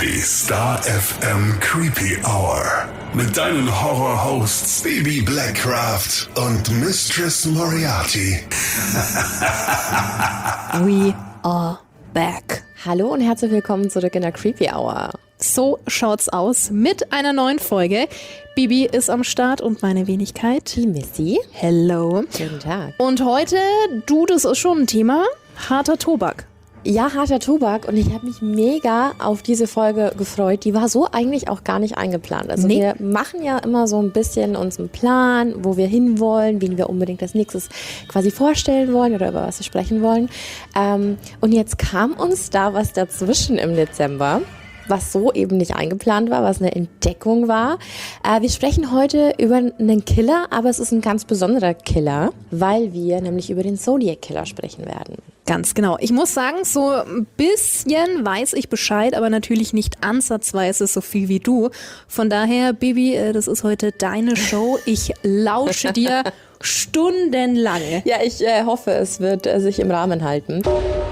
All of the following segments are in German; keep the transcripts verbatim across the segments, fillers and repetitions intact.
Die Star F M Creepy Hour. Mit deinen Horror-Hosts Baby Blackcraft und Mistress Moriarty. We are back. Hallo und herzlich willkommen zurück in der Creepy Hour. So schaut's aus mit einer neuen Folge. Bibi ist am Start und meine Wenigkeit. Die Missy. Hello. Guten Tag. Und heute, du, das ist schon ein Thema, harter Tobak. Ja, harter Tobak, und ich habe mich mega auf diese Folge gefreut. Die war so eigentlich auch gar nicht eingeplant. Also nee. Wir machen ja immer so ein bisschen uns einen Plan, wo wir hinwollen, wen wir unbedingt als nächstes quasi vorstellen wollen oder über was wir sprechen wollen. Ähm, und jetzt kam uns da was dazwischen im Dezember, was so eben nicht eingeplant war, was eine Entdeckung war. Äh, wir sprechen heute über einen Killer, aber es ist ein ganz besonderer Killer, weil wir nämlich über den Zodiac Killer sprechen werden. Ganz genau. Ich muss sagen, so ein bisschen weiß ich Bescheid, aber natürlich nicht ansatzweise so viel wie du. Von daher, Bibi, das ist heute deine Show. Ich lausche dir stundenlang. Ja, ich äh, hoffe, es wird äh, sich im Rahmen halten.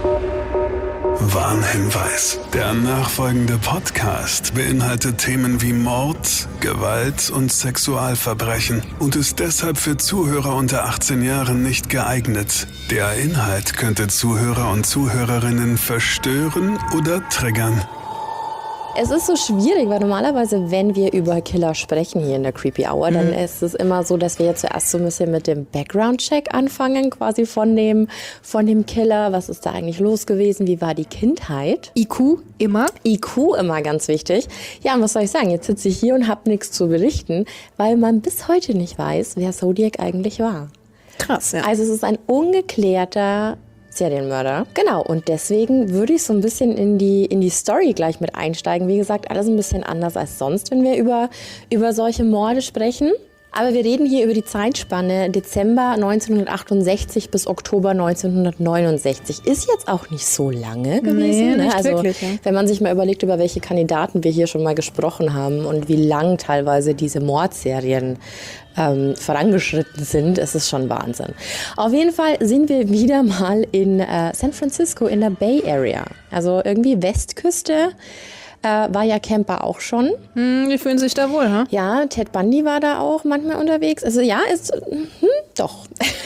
Warnhinweis. Der nachfolgende Podcast beinhaltet Themen wie Mord, Gewalt und Sexualverbrechen und ist deshalb für Zuhörer unter achtzehn Jahren nicht geeignet. Der Inhalt könnte Zuhörer und Zuhörerinnen verstören oder triggern. Es ist so schwierig, weil normalerweise, wenn wir über Killer sprechen hier in der Creepy Hour, mhm. dann ist es immer so, dass wir jetzt zuerst so ein bisschen mit dem Background-Check anfangen, quasi von dem, von dem Killer. Was ist da eigentlich los gewesen? Wie war die Kindheit? I Q immer. I Q immer ganz wichtig. Ja, und was soll ich sagen? Jetzt sitze ich hier und habe nichts zu berichten, weil man bis heute nicht weiß, wer Zodiac eigentlich war. Krass, ja. Also es ist ein ungeklärter Serienmörder. Genau, und deswegen würde ich so ein bisschen in die, in die Story gleich mit einsteigen. Wie gesagt, alles ein bisschen anders als sonst, wenn wir über, über solche Morde sprechen. Aber wir reden hier über die Zeitspanne Dezember neunzehnhundertachtundsechzig bis Oktober neunzehnhundertneunundsechzig. Ist jetzt auch nicht so lange gewesen. Nee, ne? nicht Also wirklich, ja. Wenn man sich mal überlegt, über welche Kandidaten wir hier schon mal gesprochen haben und wie lang teilweise diese Mordserien ähm, vorangeschritten sind, ist es schon Wahnsinn. Auf jeden Fall sind wir wieder mal in äh, San Francisco in der Bay Area. Also irgendwie Westküste. Äh, war ja Camper auch schon. Hm, wie fühlen Sie sich da wohl, ha? Ja, Ted Bundy war da auch manchmal unterwegs. Also ja, ist, hm, doch.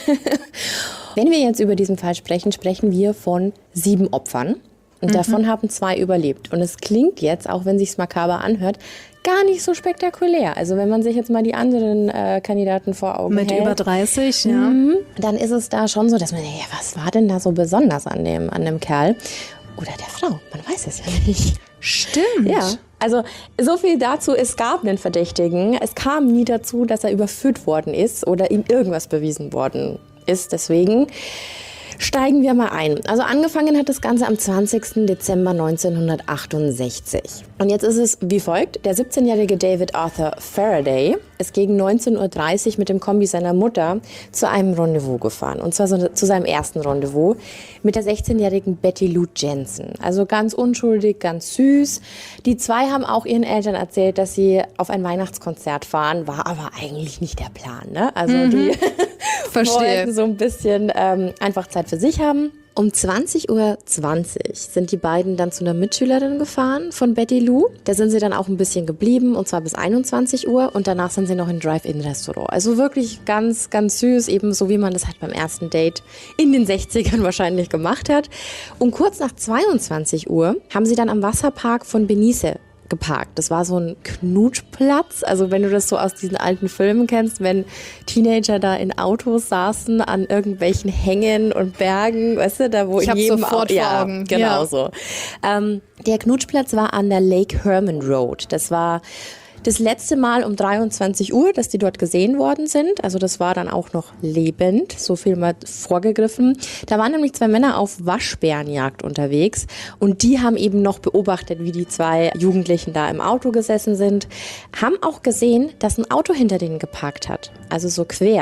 Wenn wir jetzt über diesen Fall sprechen, sprechen wir von sieben Opfern. Und mhm. davon haben zwei überlebt. Und es klingt jetzt, auch wenn es sich makaber anhört, gar nicht so spektakulär. Also wenn man sich jetzt mal die anderen äh, Kandidaten vor Augen Mit hält. über dreißig, ja. Mhm, dann ist es da schon so, dass man, ja, was war denn da so besonders an dem, an dem Kerl? Oder der Frau, man weiß es ja nicht. Stimmt. Ja, also so viel dazu, es gab einen Verdächtigen. Es kam nie dazu, dass er überführt worden ist oder ihm irgendwas bewiesen worden ist. Deswegen steigen wir mal ein. Also angefangen hat das Ganze am zwanzigsten Dezember neunzehnhundertachtundsechzig. Und jetzt ist es wie folgt. Der siebzehnjährige David Arthur Faraday ist gegen neunzehn Uhr dreißig mit dem Kombi seiner Mutter zu einem Rendezvous gefahren. Und zwar so zu seinem ersten Rendezvous mit der sechzehnjährigen Betty Lou Jensen. Also ganz unschuldig, ganz süß. Die zwei haben auch ihren Eltern erzählt, dass sie auf ein Weihnachtskonzert fahren. War aber eigentlich nicht der Plan, ne? Also mhm. die Verstehe. wollten so ein bisschen ähm, einfach Zeit für sich haben. Um zwanzig Uhr zwanzig sind die beiden dann zu einer Mitschülerin gefahren von Betty Lou. Da sind sie dann auch ein bisschen geblieben, und zwar bis einundzwanzig Uhr. Und danach sind sie noch in Drive-In-Restaurant. Also wirklich ganz, ganz süß, eben so wie man das halt beim ersten Date in den sechzigern wahrscheinlich gemacht hat. Und kurz nach zweiundzwanzig Uhr haben sie dann am Wasserpark von Belize geparkt. Das war so ein Knutschplatz. Also wenn du das so aus diesen alten Filmen kennst, wenn Teenager da in Autos saßen an irgendwelchen Hängen und Bergen, weißt du, da wo ich in jedem sofort Au- vor ja, Augen. Genau ja. so. Ähm, der Knutschplatz war an der Lake Herman Road. Das war das letzte Mal um dreiundzwanzig Uhr, dass die dort gesehen worden sind. Also das war dann auch noch lebend, so viel mal vorgegriffen. Da waren nämlich zwei Männer auf Waschbärenjagd unterwegs und die haben eben noch beobachtet, wie die zwei Jugendlichen da im Auto gesessen sind. Haben auch gesehen, dass ein Auto hinter denen geparkt hat, also so quer.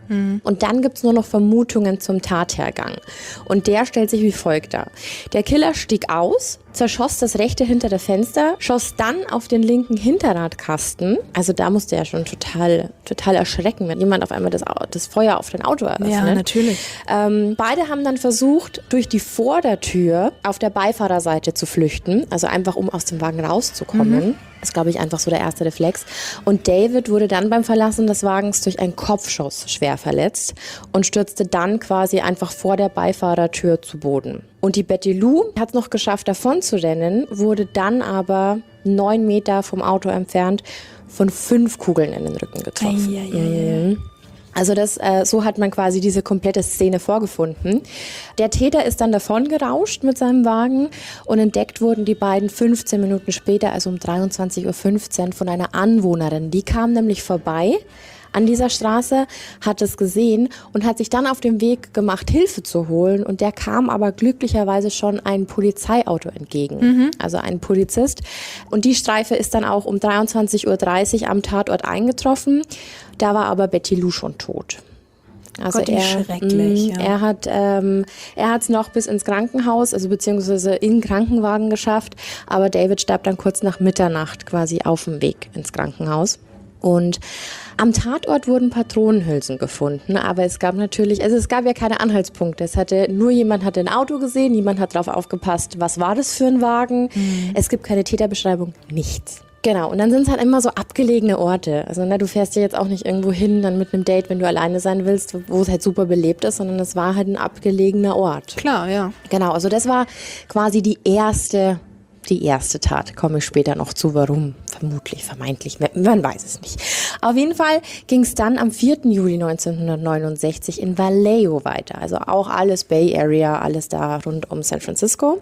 Mhm. Und dann gibt es nur noch Vermutungen zum Tathergang. Und der stellt sich wie folgt dar. Der Killer stieg aus, zerschoss das rechte hintere Fenster, schoss dann auf den linken Hinterradkasten. Also da musste er schon total, total erschrecken, wenn jemand auf einmal das, das Feuer auf dein Auto eröffnet. Ja, natürlich. Ähm, beide haben dann versucht, durch die Vordertür auf der Beifahrerseite zu flüchten. Also einfach, um aus dem Wagen rauszukommen. Mhm. Das ist, glaube ich, einfach so der erste Reflex. Und David wurde dann beim Verlassen des Wagens durch einen Kopfschuss schwer verletzt und stürzte dann quasi einfach vor der Beifahrertür zu Boden. Und die Betty Lou hat es noch geschafft, davon zu rennen, wurde dann aber neun Meter vom Auto entfernt von fünf Kugeln in den Rücken getroffen. Ei, ei, ei. Mhm. Also das, äh, so hat man quasi diese komplette Szene vorgefunden. Der Täter ist dann davon gerauscht mit seinem Wagen und entdeckt wurden die beiden fünfzehn Minuten später, also um dreiundzwanzig Uhr fünfzehn, von einer Anwohnerin. Die kam nämlich vorbei an dieser Straße, hat es gesehen und hat sich dann auf den Weg gemacht, Hilfe zu holen. Und der kam aber glücklicherweise schon ein Polizeiauto entgegen, mhm. also ein Polizist. Und die Streife ist dann auch um dreiundzwanzig Uhr dreißig am Tatort eingetroffen. Da war aber Betty Lou schon tot. Also Gott, er, schrecklich, mh, ja. er hat ähm, er hat es noch bis ins Krankenhaus, also beziehungsweise in den Krankenwagen geschafft. Aber David starb dann kurz nach Mitternacht quasi auf dem Weg ins Krankenhaus. Und am Tatort wurden Patronenhülsen gefunden, aber es gab natürlich, also es gab ja keine Anhaltspunkte. Es hatte nur jemand hatte ein Auto gesehen, niemand hat drauf aufgepasst, was war das für ein Wagen. Mhm. Es gibt keine Täterbeschreibung, nichts. Genau, und dann sind es halt immer so abgelegene Orte. Also ne, du fährst ja jetzt auch nicht irgendwo hin, dann mit einem Date, wenn du alleine sein willst, wo es halt super belebt ist, sondern es war halt ein abgelegener Ort. Klar, ja. Genau, also das war quasi die erste Die erste Tat, komme ich später noch zu, warum, vermutlich, vermeintlich, man weiß es nicht. Auf jeden Fall ging es dann am vierten Juli neunzehnhundertneunundsechzig in Vallejo weiter, also auch alles Bay Area, alles da rund um San Francisco.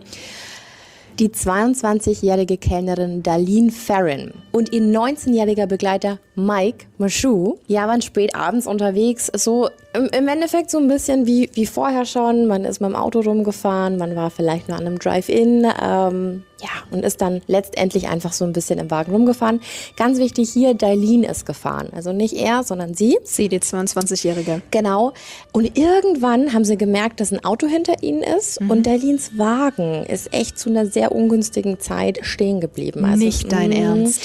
Die zweiundzwanzigjährige Kellnerin Darlene Ferrin und ihr neunzehnjähriger Begleiter Mike Michaud, ja, waren spät abends unterwegs, so im, im Endeffekt so ein bisschen wie, wie vorher schon. Man ist mit dem Auto rumgefahren, man war vielleicht nur an einem Drive-In, ähm, ja, und ist dann letztendlich einfach so ein bisschen im Wagen rumgefahren. Ganz wichtig hier, Darlene ist gefahren, also nicht er, sondern sie. Sie, die zweiundzwanzigjährige. Genau. Und irgendwann haben sie gemerkt, dass ein Auto hinter ihnen ist mhm. und Darlenes Wagen ist echt zu einer sehr ungünstigen Zeit stehen geblieben. Also, nicht dein mh, Ernst.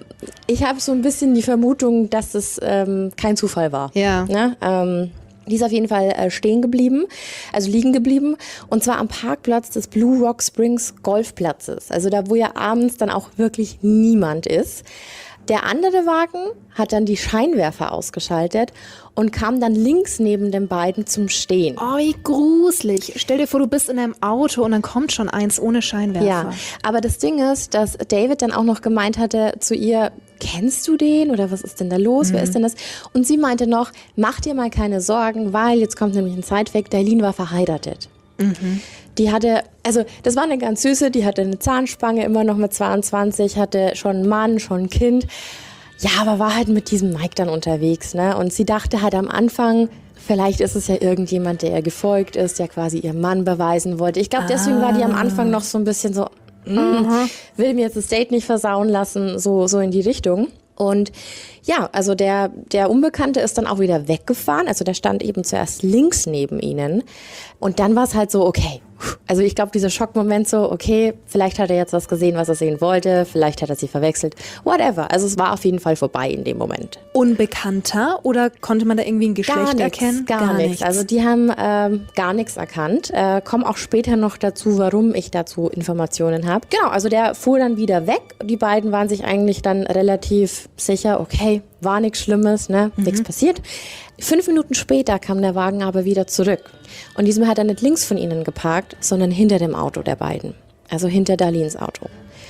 Ich habe so ein bisschen die Vermutung, dass es ähm, kein Zufall war. Ja. Ne? Ähm, die ist auf jeden Fall äh, stehen geblieben, also liegen geblieben. Und zwar am Parkplatz des Blue Rock Springs Golfplatzes. Also da, wo ja abends dann auch wirklich niemand ist. Der andere Wagen hat dann die Scheinwerfer ausgeschaltet und kam dann links neben den beiden zum Stehen. Oh, wie gruselig. Stell dir vor, du bist in einem Auto und dann kommt schon eins ohne Scheinwerfer. Ja, aber das Ding ist, dass David dann auch noch gemeint hatte zu ihr, kennst du den oder was ist denn da los, mhm. wer ist denn das? Und sie meinte noch, mach dir mal keine Sorgen, weil jetzt kommt nämlich ein Sidefact, Darlene war verheiratet. Mhm. Die hatte, also das war eine ganz süße, die hatte eine Zahnspange, immer noch mit zweiundzwanzig, hatte schon einen Mann, schon ein Kind. Ja, aber war halt mit diesem Mike dann unterwegs, ne? Und sie dachte halt am Anfang, vielleicht ist es ja irgendjemand, der ihr gefolgt ist, der quasi ihren Mann beweisen wollte. Ich glaube, deswegen ah. war die am Anfang noch so ein bisschen so, mm, will mir jetzt das Date nicht versauen lassen, so, so in die Richtung. Und ja, also der, der Unbekannte ist dann auch wieder weggefahren. Also der stand eben zuerst links neben ihnen. Und dann war es halt so, okay. Also ich glaube, dieser Schockmoment so, okay, vielleicht hat er jetzt was gesehen, was er sehen wollte. Vielleicht hat er sie verwechselt. Whatever. Also es war auf jeden Fall vorbei in dem Moment. Unbekannter oder konnte man da irgendwie ein Geschlecht gar nix, erkennen? Gar, gar nichts. Also die haben ähm, gar nichts erkannt. Äh, kommen auch später noch dazu, warum ich dazu Informationen habe. Genau, also der fuhr dann wieder weg. Die beiden waren sich eigentlich dann relativ sicher, okay, war nichts Schlimmes, ne, mhm. nichts passiert. Fünf Minuten später kam der Wagen aber wieder zurück. Und diesmal hat er nicht links von ihnen geparkt, sondern hinter dem Auto der beiden. Also hinter Darlenes Auto.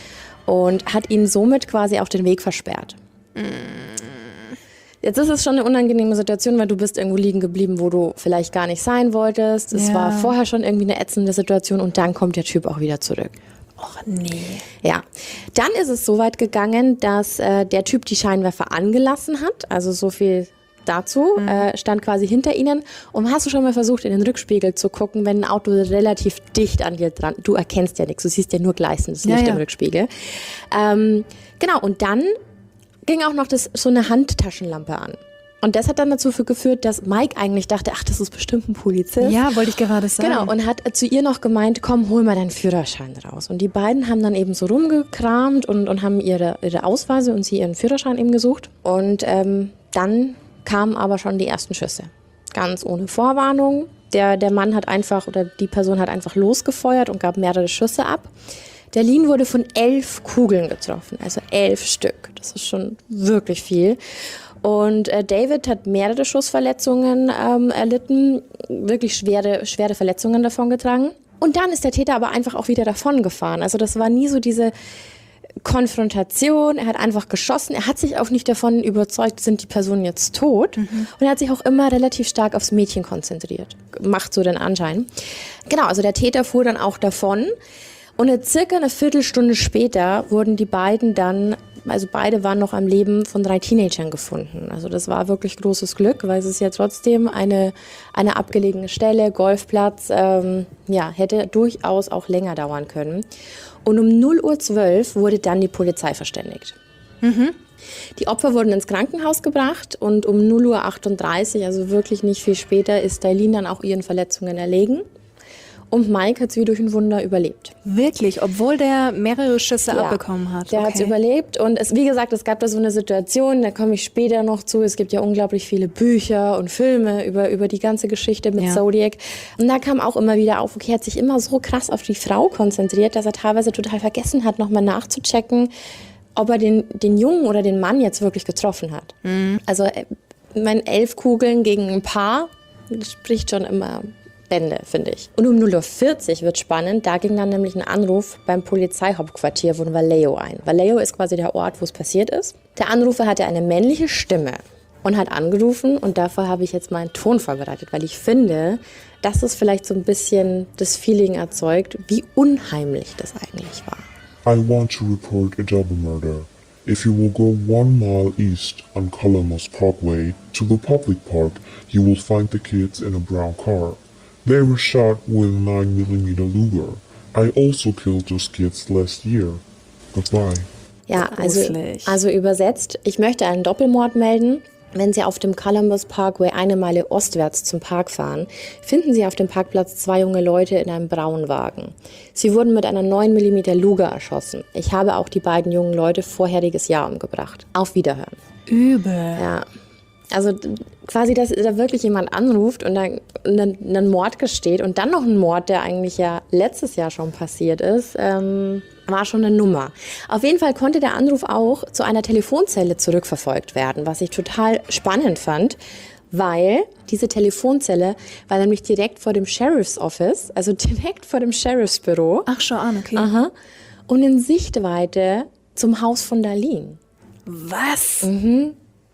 Und hat ihnen somit quasi auch den Weg versperrt. Mhm. Jetzt ist es schon eine unangenehme Situation, weil du bist irgendwo liegen geblieben, wo du vielleicht gar nicht sein wolltest. Es ja. war vorher schon irgendwie eine ätzende Situation und dann kommt der Typ auch wieder zurück. Och nee. Ja, dann ist es so weit gegangen, dass äh, der Typ die Scheinwerfer angelassen hat. Also so viel dazu, mhm. äh, stand quasi hinter ihnen. Und hast du schon mal versucht, in den Rückspiegel zu gucken, wenn ein Auto relativ dicht an dir dran, du erkennst ja nichts, du siehst ja nur gleißendes Licht ja, ja. im Rückspiegel. Ähm, genau, und dann ging auch noch das, so eine Handtaschenlampe an. Und das hat dann dazu geführt, dass Mike eigentlich dachte, ach, das ist bestimmt ein Polizist. Ja, wollte ich gerade sagen. Genau, und hat zu ihr noch gemeint, komm, hol mal deinen Führerschein raus. Und die beiden haben dann eben so rumgekramt und, und haben ihre, ihre Ausweise und sie ihren Führerschein eben gesucht. Und ähm, dann kamen aber schon die ersten Schüsse. Ganz ohne Vorwarnung. Der, der Mann hat einfach, oder die Person hat einfach losgefeuert und gab mehrere Schüsse ab. Der Lean wurde von elf Kugeln getroffen, also elf Stück. Das ist schon wirklich viel. Und äh, David hat mehrere Schussverletzungen ähm, erlitten, wirklich schwere, schwere Verletzungen davongetragen. Und dann ist der Täter aber einfach auch wieder davon gefahren. Also das war nie so diese Konfrontation. Er hat einfach geschossen. Er hat sich auch nicht davon überzeugt, sind die Personen jetzt tot. Mhm. Und er hat sich auch immer relativ stark aufs Mädchen konzentriert. Macht so den Anschein. Genau, also der Täter fuhr dann auch davon. Und circa eine Viertelstunde später wurden die beiden dann, also beide waren noch am Leben, von drei Teenagern gefunden. Also das war wirklich großes Glück, weil es ist ja trotzdem eine, eine abgelegene Stelle, Golfplatz, ähm, ja, hätte durchaus auch länger dauern können. Und um null Uhr zwölf wurde dann die Polizei verständigt. Mhm. Die Opfer wurden ins Krankenhaus gebracht und um null Uhr achtunddreißig, also wirklich nicht viel später, ist Dailin dann auch ihren Verletzungen erlegen. Und Mike hat es wie durch ein Wunder überlebt. Wirklich, obwohl der mehrere Schüsse ja, abbekommen hat. Der okay. hat es überlebt. Und es, wie gesagt, es gab da so eine Situation, da komme ich später noch zu. Es gibt ja unglaublich viele Bücher und Filme über, über die ganze Geschichte mit ja. Zodiac. Und da kam auch immer wieder auf, okay, er hat sich immer so krass auf die Frau konzentriert, dass er teilweise total vergessen hat, nochmal nachzuchecken, ob er den, den Jungen oder den Mann jetzt wirklich getroffen hat. Mhm. Also, mein elf Kugeln gegen ein Paar, das spricht schon immer Bände, finde ich. Und um null Uhr vierzig wird spannend, da ging dann nämlich ein Anruf beim Polizeihauptquartier von Vallejo ein. Vallejo ist quasi der Ort, wo es passiert ist. Der Anrufer hatte eine männliche Stimme und hat angerufen und dafür habe ich jetzt meinen Ton vorbereitet, weil ich finde, dass es vielleicht so ein bisschen das Feeling erzeugt, wie unheimlich das eigentlich war. I want to report a double murder. If you will go one mile east on Columbus Parkway to the public park, you will find the kids in a brown car. They were shot with a nine millimeter Luger. I also killed those kids last year. Goodbye. Ja, also, also übersetzt, ich möchte einen Doppelmord melden. Wenn Sie auf dem Columbus Parkway eine Meile ostwärts zum Park fahren, finden Sie auf dem Parkplatz zwei junge Leute in einem braunen Wagen. Sie wurden mit einer neun Millimeter Luger erschossen. Ich habe auch die beiden jungen Leute vorheriges Jahr umgebracht. Auf Wiederhören. Übel. Ja. Also quasi, dass da wirklich jemand anruft und dann einen Mord gesteht und dann noch ein Mord, der eigentlich ja letztes Jahr schon passiert ist, ähm, war schon eine Nummer. Auf jeden Fall konnte der Anruf auch zu einer Telefonzelle zurückverfolgt werden, was ich total spannend fand, weil diese Telefonzelle war nämlich direkt vor dem Sheriff's Office, also direkt vor dem Sheriffsbüro. Ach, schau an, okay. Aha. Und in Sichtweite zum Haus von Dailin. Was? Mhm.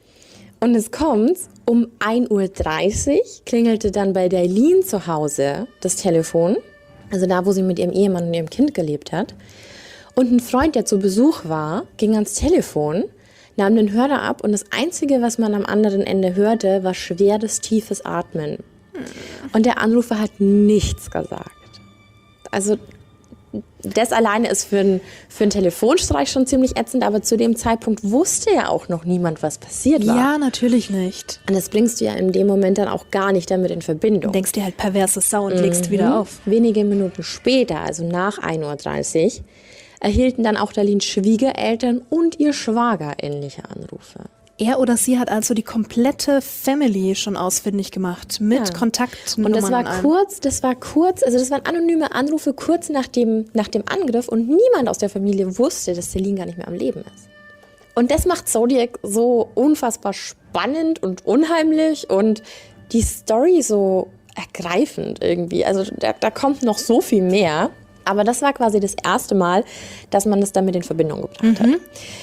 Und es kommt, um ein Uhr dreißig klingelte dann bei Dailin zu Hause das Telefon, also da, wo sie mit ihrem Ehemann und ihrem Kind gelebt hat. Und ein Freund, der zu Besuch war, ging ans Telefon, nahm den Hörer ab und das Einzige, was man am anderen Ende hörte, war schweres, tiefes Atmen. Und der Anrufer hat nichts gesagt. Also das alleine ist für einen für einen Telefonstreich schon ziemlich ätzend, aber zu dem Zeitpunkt wusste ja auch noch niemand, was passiert war. Ja, natürlich nicht. Und das bringst du ja in dem Moment dann auch gar nicht damit in Verbindung. Du denkst dir halt perverse Sau und mhm. legst wieder auf. Wenige Minuten später, also nach ein Uhr dreißig, erhielten dann auch Dailins Schwiegereltern und ihr Schwager ähnliche Anrufe. Er oder sie hat also die komplette Family schon ausfindig gemacht mit ja. Kontaktnummern. Und das war kurz, das war kurz, also das waren anonyme Anrufe kurz nach dem, nach dem Angriff und niemand aus der Familie wusste, dass Dailin gar nicht mehr am Leben ist. Und das macht Zodiac so unfassbar spannend und unheimlich und die Story so ergreifend irgendwie. Also da, da kommt noch so viel mehr. Aber das war quasi das erste Mal, dass man das damit in Verbindung gebracht mhm. hat.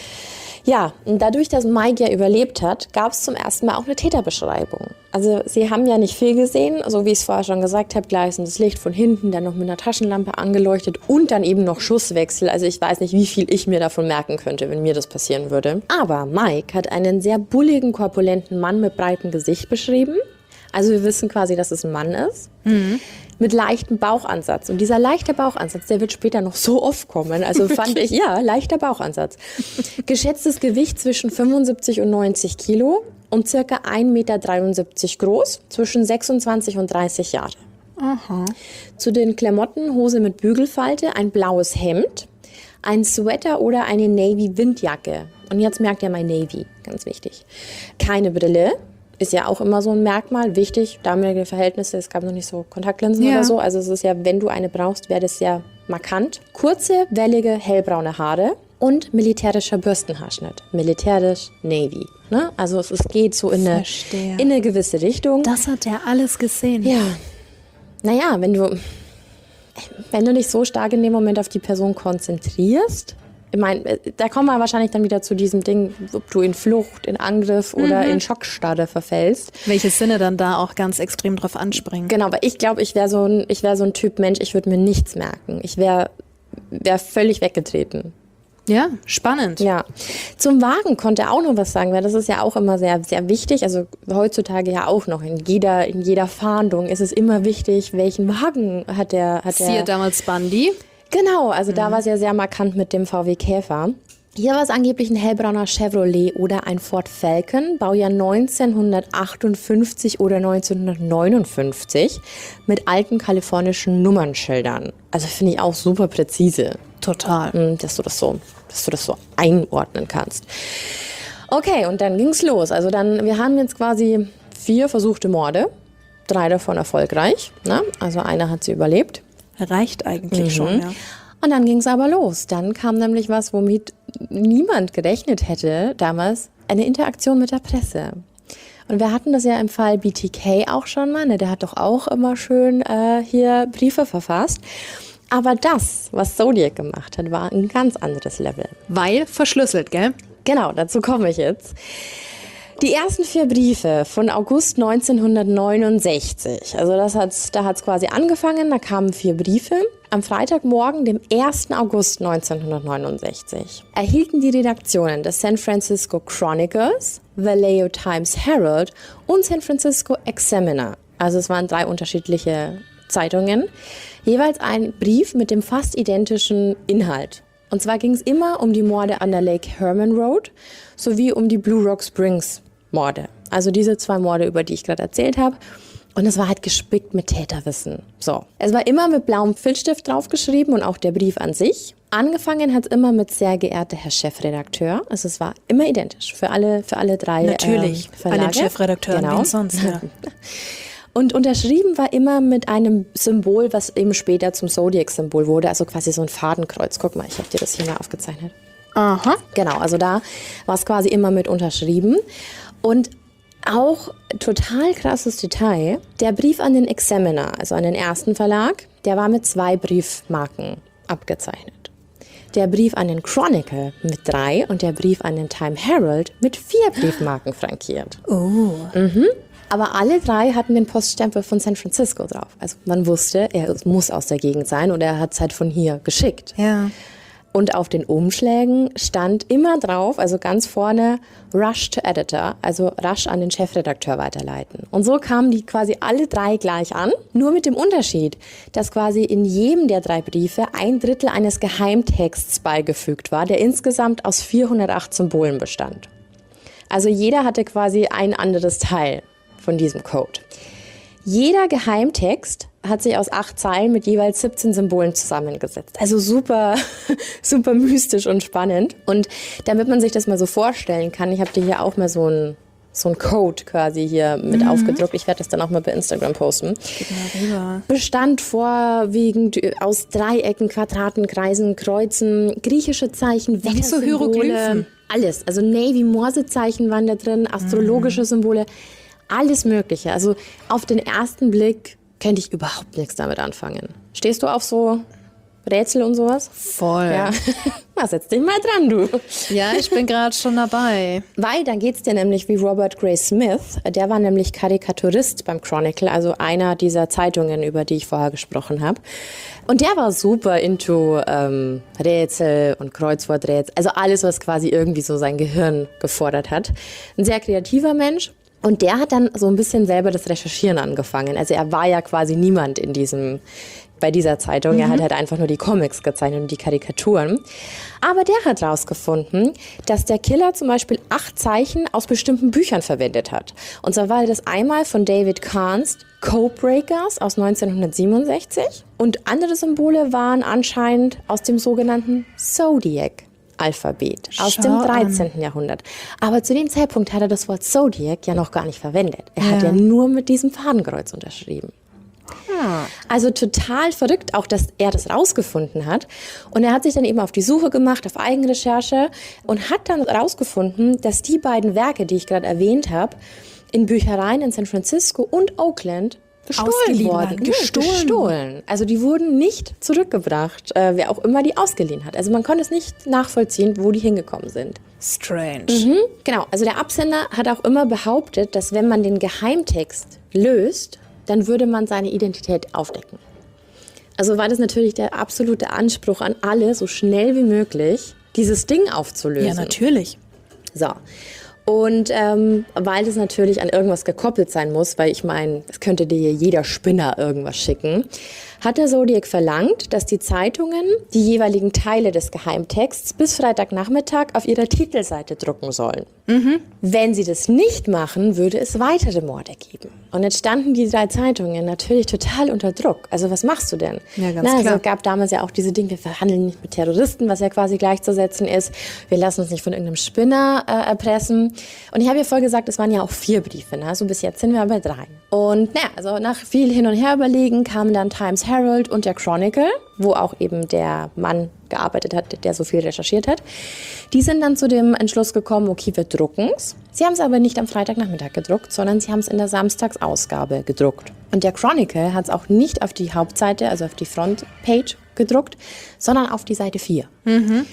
Ja, und dadurch, dass Mike ja überlebt hat, gab es zum ersten Mal auch eine Täterbeschreibung. Also sie haben ja nicht viel gesehen, so wie ich es vorher schon gesagt habe, gleißendes Licht von hinten, dann noch mit einer Taschenlampe angeleuchtet und dann eben noch Schusswechsel. Also ich weiß nicht, wie viel ich mir davon merken könnte, wenn mir das passieren würde. Aber Mike hat einen sehr bulligen, korpulenten Mann mit breitem Gesicht beschrieben. Also wir wissen quasi, dass es ein Mann ist. Mhm. Mit leichtem Bauchansatz. Und dieser leichte Bauchansatz, der wird später noch so oft kommen. Also fand ich, ja, leichter Bauchansatz. Geschätztes Gewicht zwischen fünfundsiebzig und neunzig Kilo. und circa ein Meter dreiundsiebzig groß, zwischen sechsundzwanzig und dreißig Jahre. Aha. Zu den Klamotten Hose mit Bügelfalte, ein blaues Hemd, ein Sweater oder eine Navy-Windjacke. Und jetzt merkt ihr mal Navy, ganz wichtig. Keine Brille, ist ja auch immer so ein Merkmal, wichtig, damalige Verhältnisse, es gab noch nicht so Kontaktlinsen Ja. oder so. Also es ist ja, wenn du eine brauchst, wäre das ja markant. Kurze, wellige, hellbraune Haare und militärischer Bürstenhaarschnitt. Militärisch Navy. Ne? Also es, es geht so in eine, Verstehe. in eine gewisse Richtung. Das hat er alles gesehen. Ja, naja, wenn du, wenn du dich so stark in dem Moment auf die Person konzentrierst, ich meine, da kommen wir wahrscheinlich dann wieder zu diesem Ding, ob du in Flucht, in Angriff oder in Schockstarre verfällst. Welche Sinne dann da auch ganz extrem drauf anspringen. Genau, aber ich glaube, ich wäre so ein, ich wäre so ein Typ Mensch, ich würde mir nichts merken. Ich wäre wär völlig weggetreten. Ja, spannend. Ja, zum Wagen konnte er auch noch was sagen, weil das ist ja auch immer sehr, sehr wichtig. Also heutzutage ja auch noch in jeder, in jeder Fahndung ist es immer wichtig, welchen Wagen hat der, hat Siehe der. damals Bundy. Genau, also da war es ja sehr markant mit dem V W Käfer. Hier war es angeblich ein hellbrauner Chevrolet oder ein Ford Falcon, Baujahr neunzehnhundertachtundfünfzig oder neunzehnhundertneunundfünfzig mit alten kalifornischen Nummernschildern. Also finde ich auch super präzise. Total. Dass du das so, dass du das so einordnen kannst. Okay, und dann ging's los. Also dann, wir haben jetzt quasi vier versuchte Morde, drei davon erfolgreich. Ne? Also einer hat sie überlebt. Reicht eigentlich Mhm. schon, ja. Und dann ging's aber los. Dann kam nämlich was, womit niemand gerechnet hätte damals, eine Interaktion mit der Presse. Und wir hatten das ja im Fall B T K auch schon mal. Ne? Der hat doch auch immer schön äh, hier Briefe verfasst. Aber das, was Zodiac gemacht hat, war ein ganz anderes Level. Weil verschlüsselt, gell? Genau, dazu komme ich jetzt. Die ersten vier Briefe von August neunzehnhundertneunundsechzig, also das hat's, da hat es quasi angefangen, da kamen vier Briefe. Am Freitagmorgen, dem ersten August neunzehnhundertneunundsechzig, erhielten die Redaktionen des San Francisco Chronicles, Vallejo Times Herald und San Francisco Examiner, also es waren drei unterschiedliche Zeitungen, jeweils einen Brief mit dem fast identischen Inhalt. Und zwar ging es immer um die Morde an der Lake Herman Road sowie um die Blue Rock Springs Morde. Also diese zwei Morde, über die ich gerade erzählt habe. Und es war halt gespickt mit Täterwissen. So, es war immer mit blauem Filzstift draufgeschrieben und auch der Brief an sich. Angefangen hat es immer mit sehr geehrter Herr Chefredakteur. Also es war immer identisch für alle, für alle drei Natürlich, ähm, Verlage. an den Chefredakteur, Genau. wen sonst, ja. Und unterschrieben war immer mit einem Symbol, was eben später zum Zodiac-Symbol wurde, also quasi so ein Fadenkreuz. Guck mal, ich habe dir das hier mal aufgezeichnet. Aha. Genau, also da war es quasi immer mit unterschrieben. Und auch total krasses Detail, der Brief an den Examiner, also an den ersten Verlag, der war mit zwei Briefmarken abgezeichnet. Der Brief an den Chronicle mit drei und der Brief an den Time Herald mit vier Briefmarken frankiert. Oh. Mhm. Aber alle drei hatten den Poststempel von San Francisco drauf. Also man wusste, er muss aus der Gegend sein oder er hat es halt von hier geschickt. Ja. Und auf den Umschlägen stand immer drauf, also ganz vorne, Rush to Editor, also rasch an den Chefredakteur weiterleiten. Und so kamen die quasi alle drei gleich an, nur mit dem Unterschied, dass quasi in jedem der drei Briefe ein Drittel eines Geheimtexts beigefügt war, der insgesamt aus vierhundertacht Symbolen bestand. Also jeder hatte quasi ein anderes Teil von diesem Code. Jeder Geheimtext hat sich aus acht Zeilen mit jeweils siebzehn Symbolen zusammengesetzt. Also super, super mystisch und spannend. Und damit man sich das mal so vorstellen kann, ich habe dir hier auch mal so ein so ein Code quasi hier mit mhm. aufgedruckt. Ich werde das dann auch mal bei Instagram posten. Ja, Bestand vorwiegend aus Dreiecken, Quadraten, Kreisen, Kreuzen, griechische Zeichen, Wie so Hieroglyphen. Alles. Also Navy-Morse-Zeichen waren da drin, astrologische mhm. Symbole, alles Mögliche. Also auf den ersten Blick könnte ich überhaupt nichts damit anfangen. Stehst du auf so Rätsel und sowas? Voll. Ja. Na, setz dich mal dran, du. Ja, ich bin gerade schon dabei. Weil dann geht's dir nämlich wie Robert Gray Smith. Der war nämlich Karikaturist beim Chronicle, also einer dieser Zeitungen, über die ich vorher gesprochen habe. Und der war super into ähm, Rätsel und Kreuzworträtsel. Also alles, was quasi irgendwie so sein Gehirn gefordert hat. Ein sehr kreativer Mensch. Und der hat dann so ein bisschen selber das Recherchieren angefangen. Also er war ja quasi niemand in diesem bei dieser Zeitung. Mhm. Er hat halt einfach nur die Comics gezeichnet und die Karikaturen. Aber der hat rausgefunden, dass der Killer zum Beispiel acht Zeichen aus bestimmten Büchern verwendet hat. Und zwar war das einmal von David Kahns Codebreakers aus neunzehnhundertsiebenundsechzig und andere Symbole waren anscheinend aus dem sogenannten Zodiac-Alphabet aus Schau dem an. dreizehnten Jahrhundert. Aber zu dem Zeitpunkt hat er das Wort Zodiac ja noch gar nicht verwendet. Er Ja. hat ja nur mit diesem Fadenkreuz unterschrieben. Also total verrückt auch, dass er das rausgefunden hat. Und er hat sich dann eben auf die Suche gemacht, auf Eigenrecherche und hat dann rausgefunden, dass die beiden Werke, die ich gerade erwähnt habe, in Büchereien in San Francisco und Oakland gestohlen Ausgeliehen worden. waren. Nee, Gestohlen. gestohlen. Also die wurden nicht zurückgebracht, äh, wer auch immer die ausgeliehen hat. Also man konnte es nicht nachvollziehen, wo die hingekommen sind. Strange. Mhm, genau, also der Absender hat auch immer behauptet, dass wenn man den Geheimtext löst, dann würde man seine Identität aufdecken. Also war das natürlich der absolute Anspruch an alle, so schnell wie möglich dieses Ding aufzulösen. Ja, natürlich. So. Und ähm, weil das natürlich an irgendwas gekoppelt sein muss, weil ich meine, es könnte dir jeder Spinner irgendwas schicken, hat der Zodiac verlangt, dass die Zeitungen die jeweiligen Teile des Geheimtexts bis Freitagnachmittag auf ihrer Titelseite drucken sollen. Mhm. Wenn sie das nicht machen, würde es weitere Morde geben. Und jetzt standen die drei Zeitungen natürlich total unter Druck. Also was machst du denn? Ja, ganz Na, also klar. es gab damals ja auch diese Dinge, wir verhandeln nicht mit Terroristen, was ja quasi gleichzusetzen ist. Wir lassen uns nicht von irgendeinem Spinner äh, erpressen. Und ich habe ja vorher gesagt, es waren ja auch vier Briefe. Ne? Also bis jetzt sind wir bei drei. Und naja, also nach viel hin und her überlegen kamen dann Times Herald und der Chronicle, wo auch eben der Mann gearbeitet hat, der so viel recherchiert hat. Die sind dann zu dem Entschluss gekommen, okay, wir drucken's. Sie haben es aber nicht am Freitagnachmittag gedruckt, sondern sie haben es in der Samstagsausgabe gedruckt. Und der Chronicle hat es auch nicht auf die Hauptseite, also auf die Frontpage gedruckt, sondern auf die Seite vier. Mhm.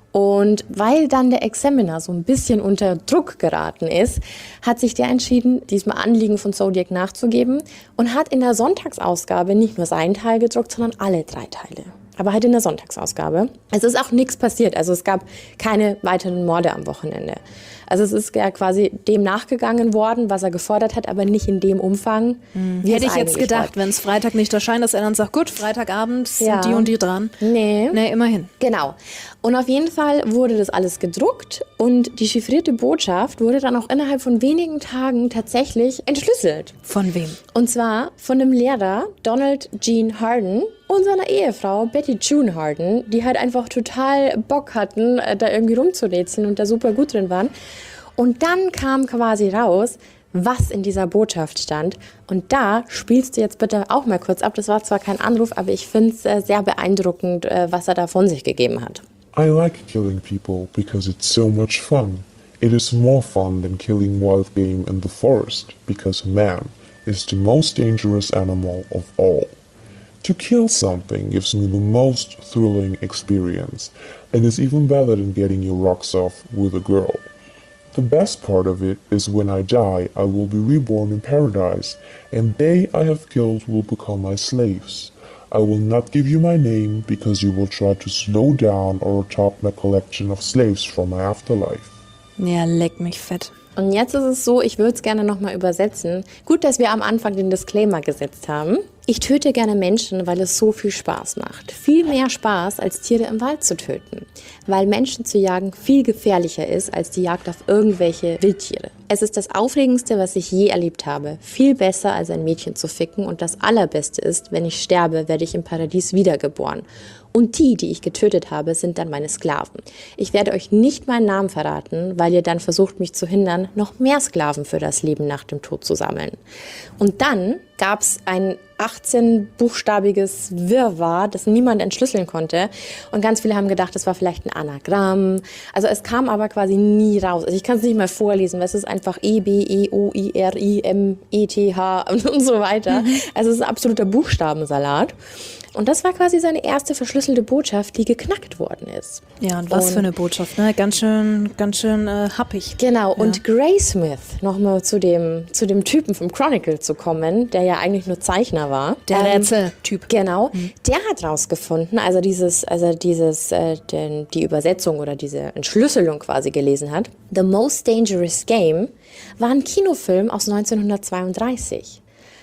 Und weil dann der Examiner so ein bisschen unter Druck geraten ist, hat sich der entschieden, diesem Anliegen von Zodiac nachzugeben und hat in der Sonntagsausgabe nicht nur seinen Teil gedruckt, sondern alle drei Teile. Aber halt in der Sonntagsausgabe. Es ist auch nichts passiert. Also es gab keine weiteren Morde am Wochenende. Also es ist ja quasi dem nachgegangen worden, was er gefordert hat, aber nicht in dem Umfang, wie Hätte es ich jetzt eigentlich gedacht, war. wenn es Freitag nicht erscheint, dass er dann sagt, gut, Freitagabend sind Ja. die und die dran. Nee. Nee, immerhin. Genau. Und auf jeden Fall wurde das alles gedruckt und die chiffrierte Botschaft wurde dann auch innerhalb von wenigen Tagen tatsächlich entschlüsselt. Von wem? Und zwar von dem Lehrer Donald Gene Harden und seiner Ehefrau Betty June Harden, die halt einfach total Bock hatten, äh, da irgendwie rumzurätseln und da super gut drin waren. Und dann kam quasi raus, was in dieser Botschaft stand. Und da spielst du jetzt bitte auch mal kurz ab. Das war zwar kein Anruf, aber ich finde es äh, sehr beeindruckend, äh, was er da von sich gegeben hat. I like killing people because it's so much fun. It is more fun than killing wild game in the forest because man is the most dangerous animal of all. To kill something gives me the most thrilling experience and is even better than getting your rocks off with a girl. The best part of it is when I die, I will be reborn in paradise, and they I have killed will become my slaves. I will not give you my name because you will try to slow down or top my collection of slaves from my afterlife. Ja, leck mich fett. Und jetzt ist es so, ich würde es gerne nochmal übersetzen. Gut, dass wir am Anfang den Disclaimer gesetzt haben. Ich töte gerne Menschen, weil es so viel Spaß macht. Viel mehr Spaß, als Tiere im Wald zu töten. Weil Menschen zu jagen viel gefährlicher ist, als die Jagd auf irgendwelche Wildtiere. Es ist das Aufregendste, was ich je erlebt habe. Viel besser, als ein Mädchen zu ficken. Und das Allerbeste ist, wenn ich sterbe, werde ich im Paradies wiedergeboren. Und die, die ich getötet habe, sind dann meine Sklaven. Ich werde euch nicht meinen Namen verraten, weil ihr dann versucht, mich zu hindern, noch mehr Sklaven für das Leben nach dem Tod zu sammeln. Und dann gab es ein achtzehn-buchstabiges Wirrwarr, das niemand entschlüsseln konnte. Und ganz viele haben gedacht, das war vielleicht ein Anagramm. Also es kam aber quasi nie raus. Also ich kann es nicht mal vorlesen, weil es ist einfach E, B, E, O, I, R, I, M, E, T, H und so weiter. Mhm. Also es ist ein absoluter Buchstabensalat. Und das war quasi seine erste verschlüsselte Botschaft, die geknackt worden ist. Ja, und was und für eine Botschaft, ne? Ganz schön, ganz schön äh, happig. Genau, Ja. und Graysmith, nochmal zu dem, zu dem Typen vom Chronicle zu kommen, der ja eigentlich nur Zeichner war. Der Ähm, Rätseltyp. Genau, der hat rausgefunden, also dieses, also dieses, äh, den, die Übersetzung oder diese Entschlüsselung quasi gelesen hat. The Most Dangerous Game war ein Kinofilm aus neunzehnhundertzweiunddreißig.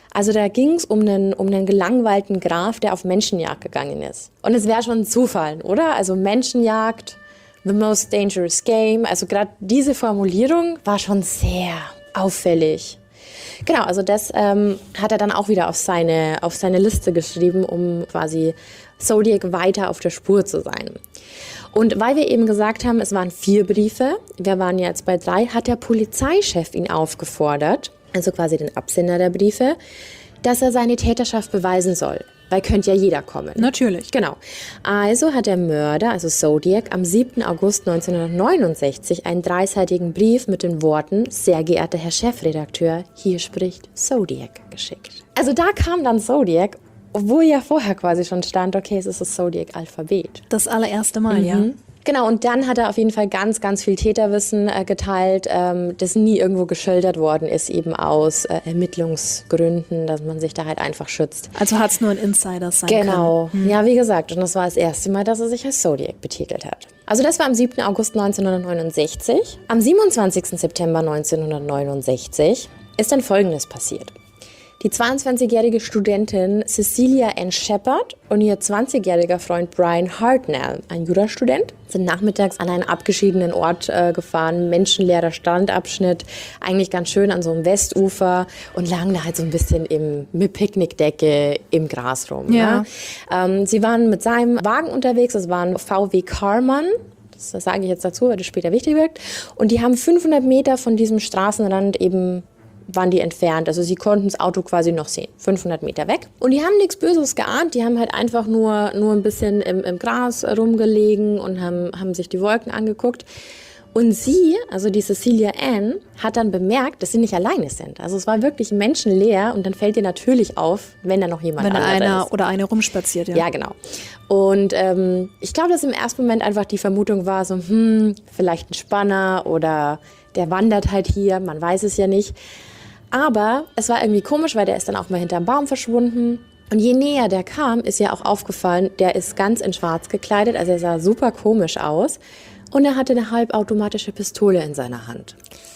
Also da ging es um einen, um einen gelangweilten Graf, der auf Menschenjagd gegangen ist. Und es wäre schon ein Zufall, oder? Also Menschenjagd, the most dangerous game. Also gerade diese Formulierung war schon sehr auffällig. Genau, also das ähm, hat er dann auch wieder auf seine, auf seine Liste geschrieben, um quasi Zodiac weiter auf der Spur zu sein. Und weil wir eben gesagt haben, es waren vier Briefe, wir waren jetzt bei drei, hat der Polizeichef ihn aufgefordert, also quasi den Absender der Briefe, dass er seine Täterschaft beweisen soll. Weil könnte ja jeder kommen. Natürlich. Genau. Also hat der Mörder, also Zodiac, am siebten August neunzehnhundertneunundsechzig einen dreiseitigen Brief mit den Worten: Sehr geehrter Herr Chefredakteur, hier spricht Zodiac, geschickt. Also da kam dann Zodiac, obwohl ja vorher quasi schon stand, okay, es ist das Zodiac-Alphabet. Das allererste Mal, mhm. ja. Genau, und dann hat er auf jeden Fall ganz, ganz viel Täterwissen äh, geteilt, ähm, das nie irgendwo geschildert worden ist, eben aus äh, Ermittlungsgründen, dass man sich da halt einfach schützt. Also hat es nur ein Insider sein Genau, können. Hm. ja, wie gesagt, und das war das erste Mal, dass er sich als Zodiac betitelt hat. Also das war am siebten August neunzehnhundertneunundsechzig. Am siebenundzwanzigsten September neunzehnhundertneunundsechzig ist dann Folgendes passiert. Die zweiundzwanzigjährige Studentin Cecilia Ann Shepard und ihr zwanzigjähriger Freund Brian Hartnell, ein Jurastudent, sind nachmittags an einen abgeschiedenen Ort äh, gefahren, menschenleerer Strandabschnitt, eigentlich ganz schön an so einem Westufer und lagen da halt so ein bisschen im, mit Picknickdecke im Gras rum. Ja. Ja? Ähm, sie waren mit seinem Wagen unterwegs, das war ein V W Karmann. Das sage ich jetzt dazu, weil das später wichtig wird. Und die haben fünfhundert Meter von diesem Straßenrand eben waren die entfernt. Also sie konnten das Auto quasi noch sehen, fünfhundert Meter weg. Und die haben nichts Böses geahnt, die haben halt einfach nur, nur ein bisschen im, im Gras rumgelegen und haben, haben sich die Wolken angeguckt. Und sie, also die Cecilia Ann, hat dann bemerkt, dass sie nicht alleine sind. Also es war wirklich menschenleer und dann fällt ihr natürlich auf, wenn da noch jemand wenn da anderes einer ist. oder eine rumspaziert, ja. Ja, genau. Und ähm, ich glaube, dass im ersten Moment einfach die Vermutung war, so, hm, vielleicht ein Spanner oder der wandert halt hier, man weiß es ja nicht. Aber es war irgendwie komisch, weil der ist dann auch mal hinterm Baum verschwunden. Und je näher der kam, ist ja auch aufgefallen, der ist ganz in schwarz gekleidet. Also er sah super komisch aus. Und er hatte eine halbautomatische Pistole in seiner Hand.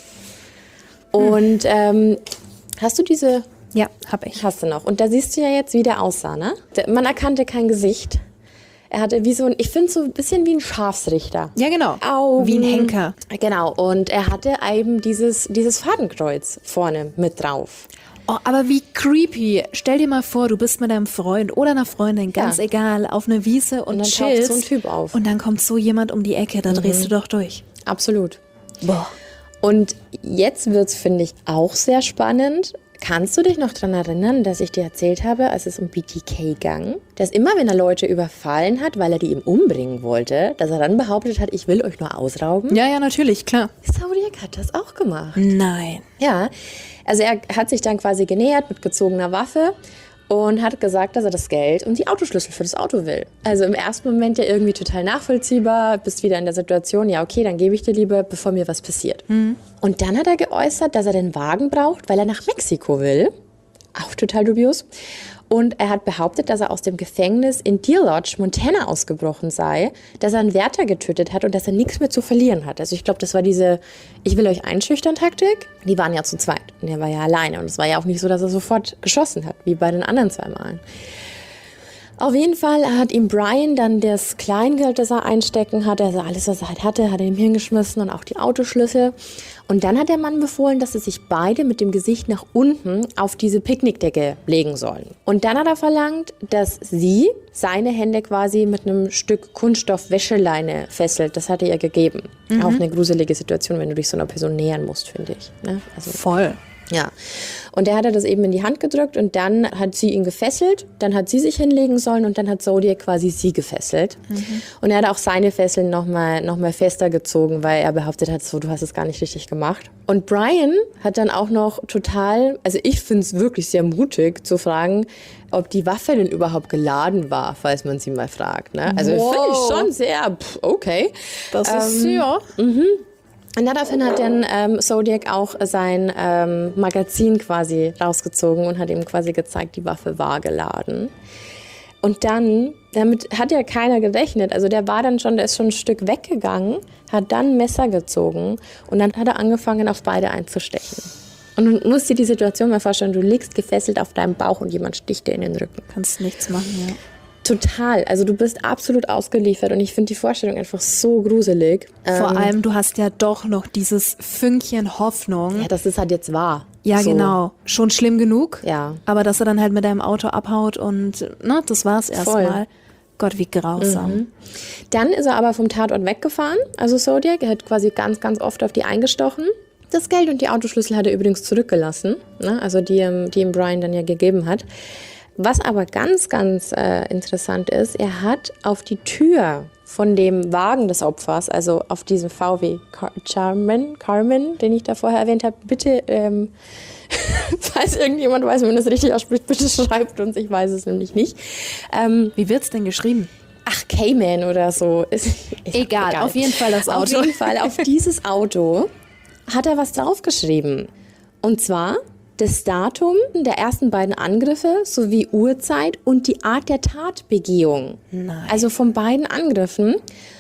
Und ähm, hast du diese? Ja, hab ich. Hast du noch. Und da siehst du ja jetzt, wie der aussah, ne? Man erkannte kein Gesicht. Er hatte wie so ein, ich finde so ein bisschen wie ein Schafsrichter. Ja, genau. Augen. Wie ein Henker. Genau. Und er hatte eben dieses, dieses Fadenkreuz vorne mit drauf. Oh, aber wie creepy. Stell dir mal vor, du bist mit deinem Freund oder einer Freundin, ganz Ja. egal, auf einer Wiese und, Und dann taucht chillst. so ein Typ auf. Und dann kommt so jemand um die Ecke, da drehst du doch durch. Absolut. Boah. Und jetzt wird's, finde ich, auch sehr spannend. Kannst du dich noch daran erinnern, dass ich dir erzählt habe, als es um B T K ging, dass immer, wenn er Leute überfallen hat, weil er die ihm umbringen wollte, dass er dann behauptet hat, ich will euch nur ausrauben? Ja, ja, natürlich, klar. Zodiac hat das auch gemacht. Nein. Ja, also er hat sich dann quasi genähert mit gezogener Waffe und hat gesagt, dass er das Geld und die Autoschlüssel für das Auto will. Also im ersten Moment ja irgendwie total nachvollziehbar, bist wieder in der Situation, ja okay, dann gebe ich dir lieber, bevor mir was passiert. Mhm. Und dann hat er geäußert, dass er den Wagen braucht, weil er nach Mexiko will. Auch total dubios. Und er hat behauptet, dass er aus dem Gefängnis in Deer Lodge, Montana, ausgebrochen sei, dass er einen Wärter getötet hat und dass er nichts mehr zu verlieren hat. Also ich glaube, das war diese Ich will euch einschüchtern Taktik. Die waren ja zu zweit und er war ja alleine. Und es war ja auch nicht so, dass er sofort geschossen hat, wie bei den anderen zwei Malen. Auf jeden Fall hat ihm Brian dann das Kleingeld, das er einstecken hatte, also alles, was er halt hatte, hat er ihm hingeschmissen und auch die Autoschlüssel. Und dann hat der Mann befohlen, dass sie sich beide mit dem Gesicht nach unten auf diese Picknickdecke legen sollen. Und dann hat er verlangt, dass sie seine Hände quasi mit einem Stück Kunststoff-Wäscheleine fesselt. Das hat er ihr gegeben. Mhm. Auch eine gruselige Situation, wenn du dich so einer Person nähern musst, finde ich. Ne? Also, voll. Ja, und er hat das eben in die Hand gedrückt und dann hat sie ihn gefesselt, dann hat sie sich hinlegen sollen und dann hat Zodiac quasi sie gefesselt. Mhm. Und er hat auch seine Fesseln nochmal noch mal fester gezogen, weil er behauptet hat, so, du hast es gar nicht richtig gemacht. Und Brian hat dann auch noch total, also ich finde es wirklich sehr mutig zu fragen, ob die Waffe denn überhaupt geladen war, falls man sie mal fragt. Ne? Also wow. finde ich schon sehr, pff, okay. Das ist, ähm, ja. Mhm. Und daraufhin hat dann ähm, Zodiac auch sein ähm, Magazin quasi rausgezogen und hat ihm quasi gezeigt, die Waffe war geladen. Und dann, damit hat ja keiner gerechnet, also der war dann schon, der ist schon ein Stück weggegangen, hat dann ein Messer gezogen und dann hat er angefangen, auf beide einzustechen. Und du musst dir die Situation mal vorstellen, du liegst gefesselt auf deinem Bauch und jemand sticht dir in den Rücken. Kannst nichts machen, ja. Total, also du bist absolut ausgeliefert und ich finde die Vorstellung einfach so gruselig. Vor Ähm, allem, du hast ja doch noch dieses Fünkchen Hoffnung. Ja, das ist halt jetzt wahr. Ja, so. genau. Schon schlimm genug. Ja. Aber dass er dann halt mit deinem Auto abhaut und, na, das war's Voll. erstmal. Gott, wie grausam. Mhm. Dann ist er aber vom Tatort weggefahren, also Zodiac. Er hat quasi ganz, ganz oft auf die eingestochen. Das Geld und die Autoschlüssel hat er übrigens zurückgelassen, ne? Also die, ähm, die ihm Brian dann ja gegeben hat. Was aber ganz, ganz äh, interessant ist, er hat auf die Tür von dem Wagen des Opfers, also auf diesem V W Car- Charman, Carmen, den ich da vorher erwähnt habe, bitte, ähm, falls irgendjemand weiß, wie man das richtig ausspricht, bitte schreibt uns, ich weiß es nämlich nicht. Ähm, Wie wird's denn geschrieben? ach, Cayman oder so. Ist, ist Egal, auf jeden Fall das Auf Auto. jeden Fall, auf dieses Auto hat er was draufgeschrieben. Und zwar das Datum der ersten beiden Angriffe sowie Uhrzeit und die Art der Tatbegehung. Nein. Also von beiden Angriffen.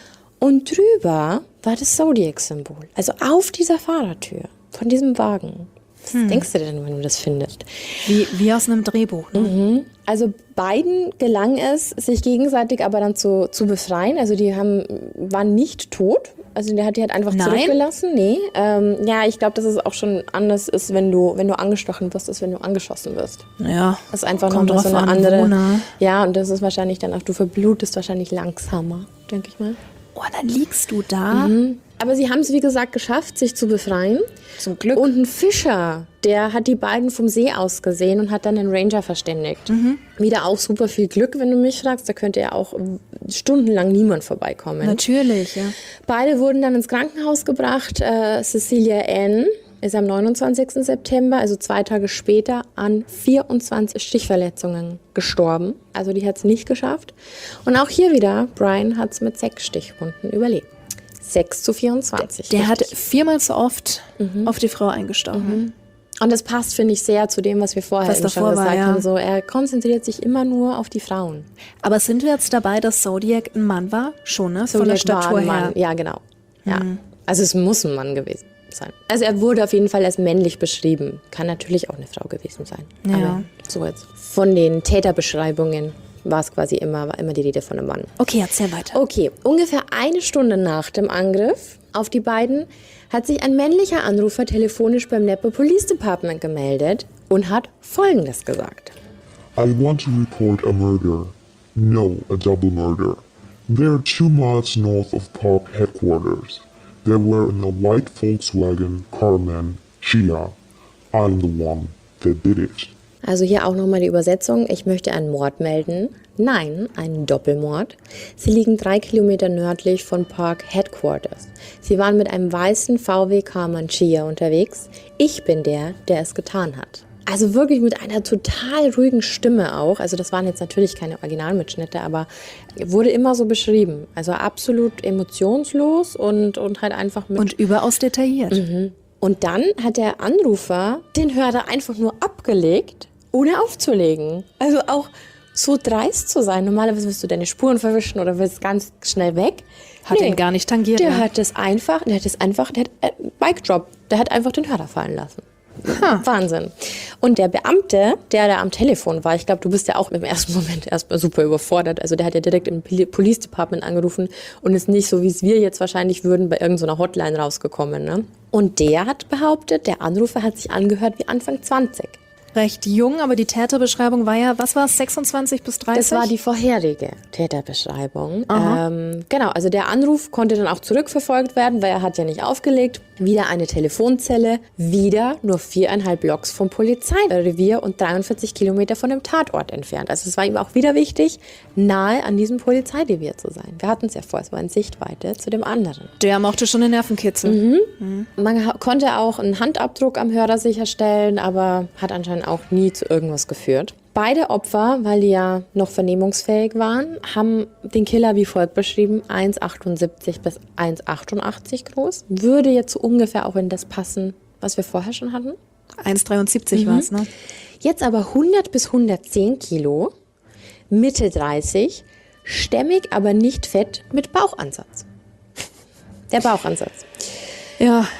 Und drüber war das Zodiac-Symbol. Also auf dieser Fahrertür von diesem Wagen. Was denkst du denn, wenn du das findest? Wie, wie aus einem Drehbuch, ne? Also beiden gelang es, sich gegenseitig aber dann zu, zu befreien. Also die haben, waren nicht tot. Also der hat die halt einfach Nein? zurückgelassen. Nee. Ähm, ja, ich glaube, dass es auch schon anders ist, wenn du, wenn du angestochen wirst, als wenn du angeschossen wirst. Ja. Das ist einfach Kommt nochmal so drauf eine an, andere. wo, ne? Ja, und das ist wahrscheinlich dann auch, du verblutest wahrscheinlich langsamer, denke ich mal. Oh, dann liegst du da. Aber sie haben es, wie gesagt, geschafft, sich zu befreien. Zum Glück. Und ein Fischer, der hat die beiden vom See aus gesehen und hat dann den Ranger verständigt. Wieder auch super viel Glück, wenn du mich fragst. Da könnte ja auch stundenlang niemand vorbeikommen. Natürlich, ja. Beide wurden dann ins Krankenhaus gebracht. Äh, Cecilia Ann ist am neunundzwanzigsten September, also zwei Tage später, an vierundzwanzig Stichverletzungen gestorben. Also die hat es nicht geschafft. Und auch hier wieder, Brian hat es mit sechs Stichwunden überlebt. sechs zu vierundzwanzig. Der hat Richtig. viermal so oft auf die Frau eingestochen. Und das passt, finde ich, sehr zu dem, was wir vorher Was eben schon davor war, gesagt ja. haben. So, er konzentriert sich immer nur auf die Frauen. Aber sind wir jetzt dabei, dass Zodiac ein Mann war? Schon, ne? Von der Zodiac war Statur ein her. Mann. Ja, genau. Ja. Also es muss ein Mann gewesen sein. Also er wurde auf jeden Fall als männlich beschrieben. Kann natürlich auch eine Frau gewesen sein. Ja. Aber so jetzt. Von den Täterbeschreibungen war es quasi immer, war immer die Rede von einem Mann. Okay, erzähl weiter. Okay, ungefähr eine Stunde nach dem Angriff auf die beiden hat sich ein männlicher Anrufer telefonisch beim Napa Police Department gemeldet und hat Folgendes gesagt. I want to report a murder. No, a double murder. They're two miles north of Park headquarters. They were in a white Volkswagen Carman Chia. I'm the one that did it. Also hier auch nochmal die Übersetzung. Ich möchte einen Mord melden. Nein, einen Doppelmord. Sie liegen drei Kilometer nördlich von Park Headquarters. Sie waren mit einem weißen V W Carman Chia unterwegs. Ich bin der, der es getan hat. Also wirklich mit einer total ruhigen Stimme auch. Also das waren jetzt natürlich keine Originalmitschnitte, aber wurde immer so beschrieben. Also absolut emotionslos und, und halt einfach mit... Und überaus detailliert. Und dann hat der Anrufer den Hörer einfach nur abgelegt, ohne aufzulegen. Also auch so dreist zu sein. Normalerweise willst du deine Spuren verwischen oder willst ganz schnell weg. Hat ihn gar nicht tangiert. Der ne? hat das einfach, der hat das einfach, der hat äh, Mic Drop, der hat einfach den Hörer fallen lassen. Wahnsinn. Und der Beamte, der da am Telefon war, ich glaube, du bist ja auch im ersten Moment erstmal super überfordert. Also der hat ja direkt im Poli- Police Department angerufen und ist nicht so, wie es wir jetzt wahrscheinlich würden, bei irgendeiner Hotline rausgekommen. Ne? Und der hat behauptet, der Anrufer hat sich angehört wie Anfang zwanzig. Recht jung, aber die Täterbeschreibung war ja, was war es, sechsundzwanzig bis dreißig? Das war die vorherige Täterbeschreibung. Ähm, genau, also der Anruf konnte dann auch zurückverfolgt werden, weil er hat ja nicht aufgelegt. Wieder eine Telefonzelle, wieder nur viereinhalb Blocks vom Polizeirevier und dreiundvierzig Kilometer von dem Tatort entfernt. Also es war ihm auch wieder wichtig, nahe an diesem Polizeirevier zu sein. Wir hatten es ja vor, es war in Sichtweite zu dem anderen. Der mochte schon den Nervenkitzel. Man ha- konnte auch einen Handabdruck am Hörer sicherstellen, aber hat anscheinend auch nie zu irgendwas geführt. Beide Opfer, weil die ja noch vernehmungsfähig waren, haben den Killer wie folgt beschrieben: eins Komma achtundsiebzig bis eins Komma achtundachtzig groß. Würde jetzt so ungefähr auch in das passen, was wir vorher schon hatten. eins Komma dreiundsiebzig war es, ne? Jetzt aber hundert bis hundertzehn Kilo, Mitte dreißig, stämmig, aber nicht fett, mit Bauchansatz. Der Bauchansatz. Ja.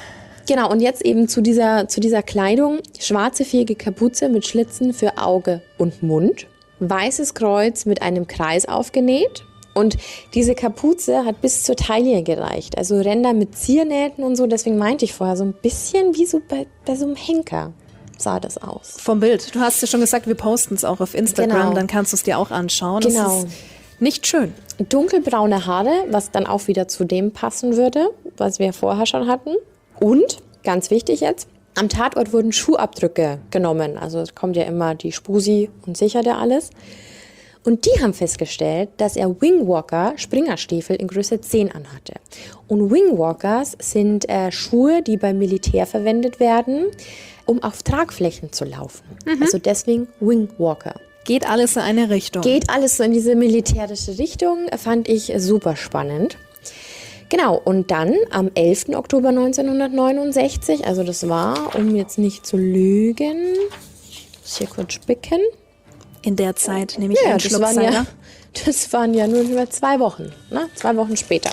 Genau, und jetzt eben zu dieser, zu dieser Kleidung. Schwarze viereckige Kapuze mit Schlitzen für Auge und Mund. Weißes Kreuz mit einem Kreis aufgenäht. Und diese Kapuze hat bis zur Taille gereicht. Also Ränder mit Ziernähten und so. Deswegen meinte ich vorher, so ein bisschen wie so bei, bei so einem Henker sah das aus. Vom Bild. Du hast ja schon gesagt, wir posten es auch auf Instagram. Genau. Dann kannst du es dir auch anschauen. Genau. Das ist nicht schön. Dunkelbraune Haare, was dann auch wieder zu dem passen würde, was wir vorher schon hatten. Und, ganz wichtig jetzt, am Tatort wurden Schuhabdrücke genommen. Also es kommt ja immer die Spusi und sichert ja alles. Und die haben festgestellt, dass er Wingwalker Springerstiefel in Größe zehn anhatte. Und Wingwalkers sind äh, Schuhe, die beim Militär verwendet werden, um auf Tragflächen zu laufen. Mhm. Also deswegen Wingwalker. Geht alles in eine Richtung. Geht alles so in diese militärische Richtung, fand ich super spannend. Genau, und dann am elften Oktober neunzehnhundertneunundsechzig, also das war, um jetzt nicht zu lügen, muss hier kurz spicken. In der Zeit nehme ich Ja, einen das Schluck waren, Cider. ja, das waren ja nur über zwei Wochen, ne? zwei Wochen später.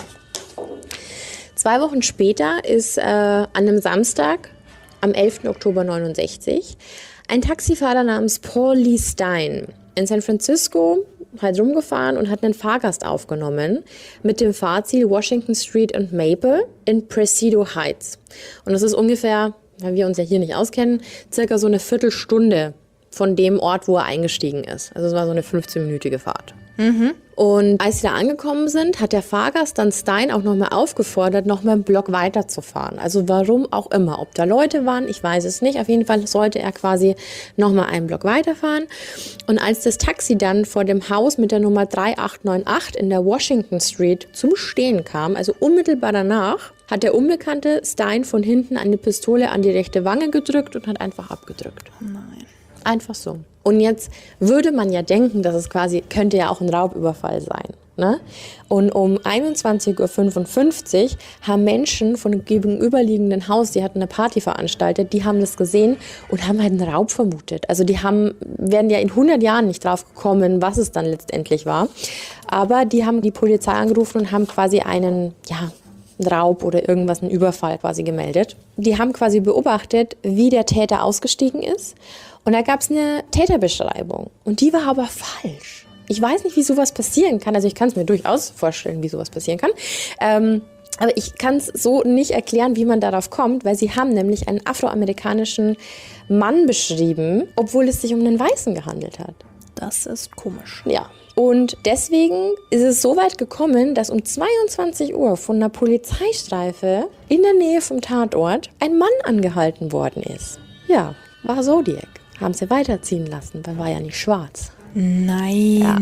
Zwei Wochen später ist äh, an einem Samstag, am elften Oktober neunundsechzig, ein Taxifahrer namens Paul Lee Stein in San Francisco halt rumgefahren und hat einen Fahrgast aufgenommen mit dem Fahrziel Washington Street und Maple in Presidio Heights. Und das ist ungefähr, weil wir uns ja hier nicht auskennen, circa so eine Viertelstunde von dem Ort, wo er eingestiegen ist. Also es war so eine fünfzehnminütige Fahrt. Mhm. Und als sie da angekommen sind, hat der Fahrgast dann Stein auch nochmal aufgefordert, nochmal einen Block weiterzufahren. Also warum auch immer. Ob da Leute waren, ich weiß es nicht. Auf jeden Fall sollte er quasi nochmal einen Block weiterfahren. Und als das Taxi dann vor dem Haus mit der Nummer drei acht neun acht in der Washington Street zum Stehen kam, also unmittelbar danach, hat der Unbekannte Stein von hinten eine Pistole an die rechte Wange gedrückt und hat einfach abgedrückt. Nein. Einfach so. Und jetzt würde man ja denken, dass es quasi, könnte ja auch ein Raubüberfall sein. Ne? Und um einundzwanzig Uhr fünfundfünfzig haben Menschen von dem gegenüberliegenden Haus, die hatten eine Party veranstaltet, die haben das gesehen und haben halt einen Raub vermutet. Also die haben, wären ja in hundert Jahren nicht drauf gekommen, was es dann letztendlich war. Aber die haben die Polizei angerufen und haben quasi einen, ja, Raub oder irgendwas, einen Überfall quasi gemeldet. Die haben quasi beobachtet, wie der Täter ausgestiegen ist. Und da gab es eine Täterbeschreibung. Und die war aber falsch. Ich weiß nicht, wie sowas passieren kann. Also ich kann es mir durchaus vorstellen, wie sowas passieren kann. Ähm, aber ich kann es so nicht erklären, wie man darauf kommt, weil sie haben nämlich einen afroamerikanischen Mann beschrieben, obwohl es sich um einen Weißen gehandelt hat. Das ist komisch. Ja. Und deswegen ist es so weit gekommen, dass um zweiundzwanzig Uhr von einer Polizeistreife in der Nähe vom Tatort ein Mann angehalten worden ist. Ja, war Zodiac. Haben sie weiterziehen lassen, weil war ja nicht schwarz. Nein. Ja.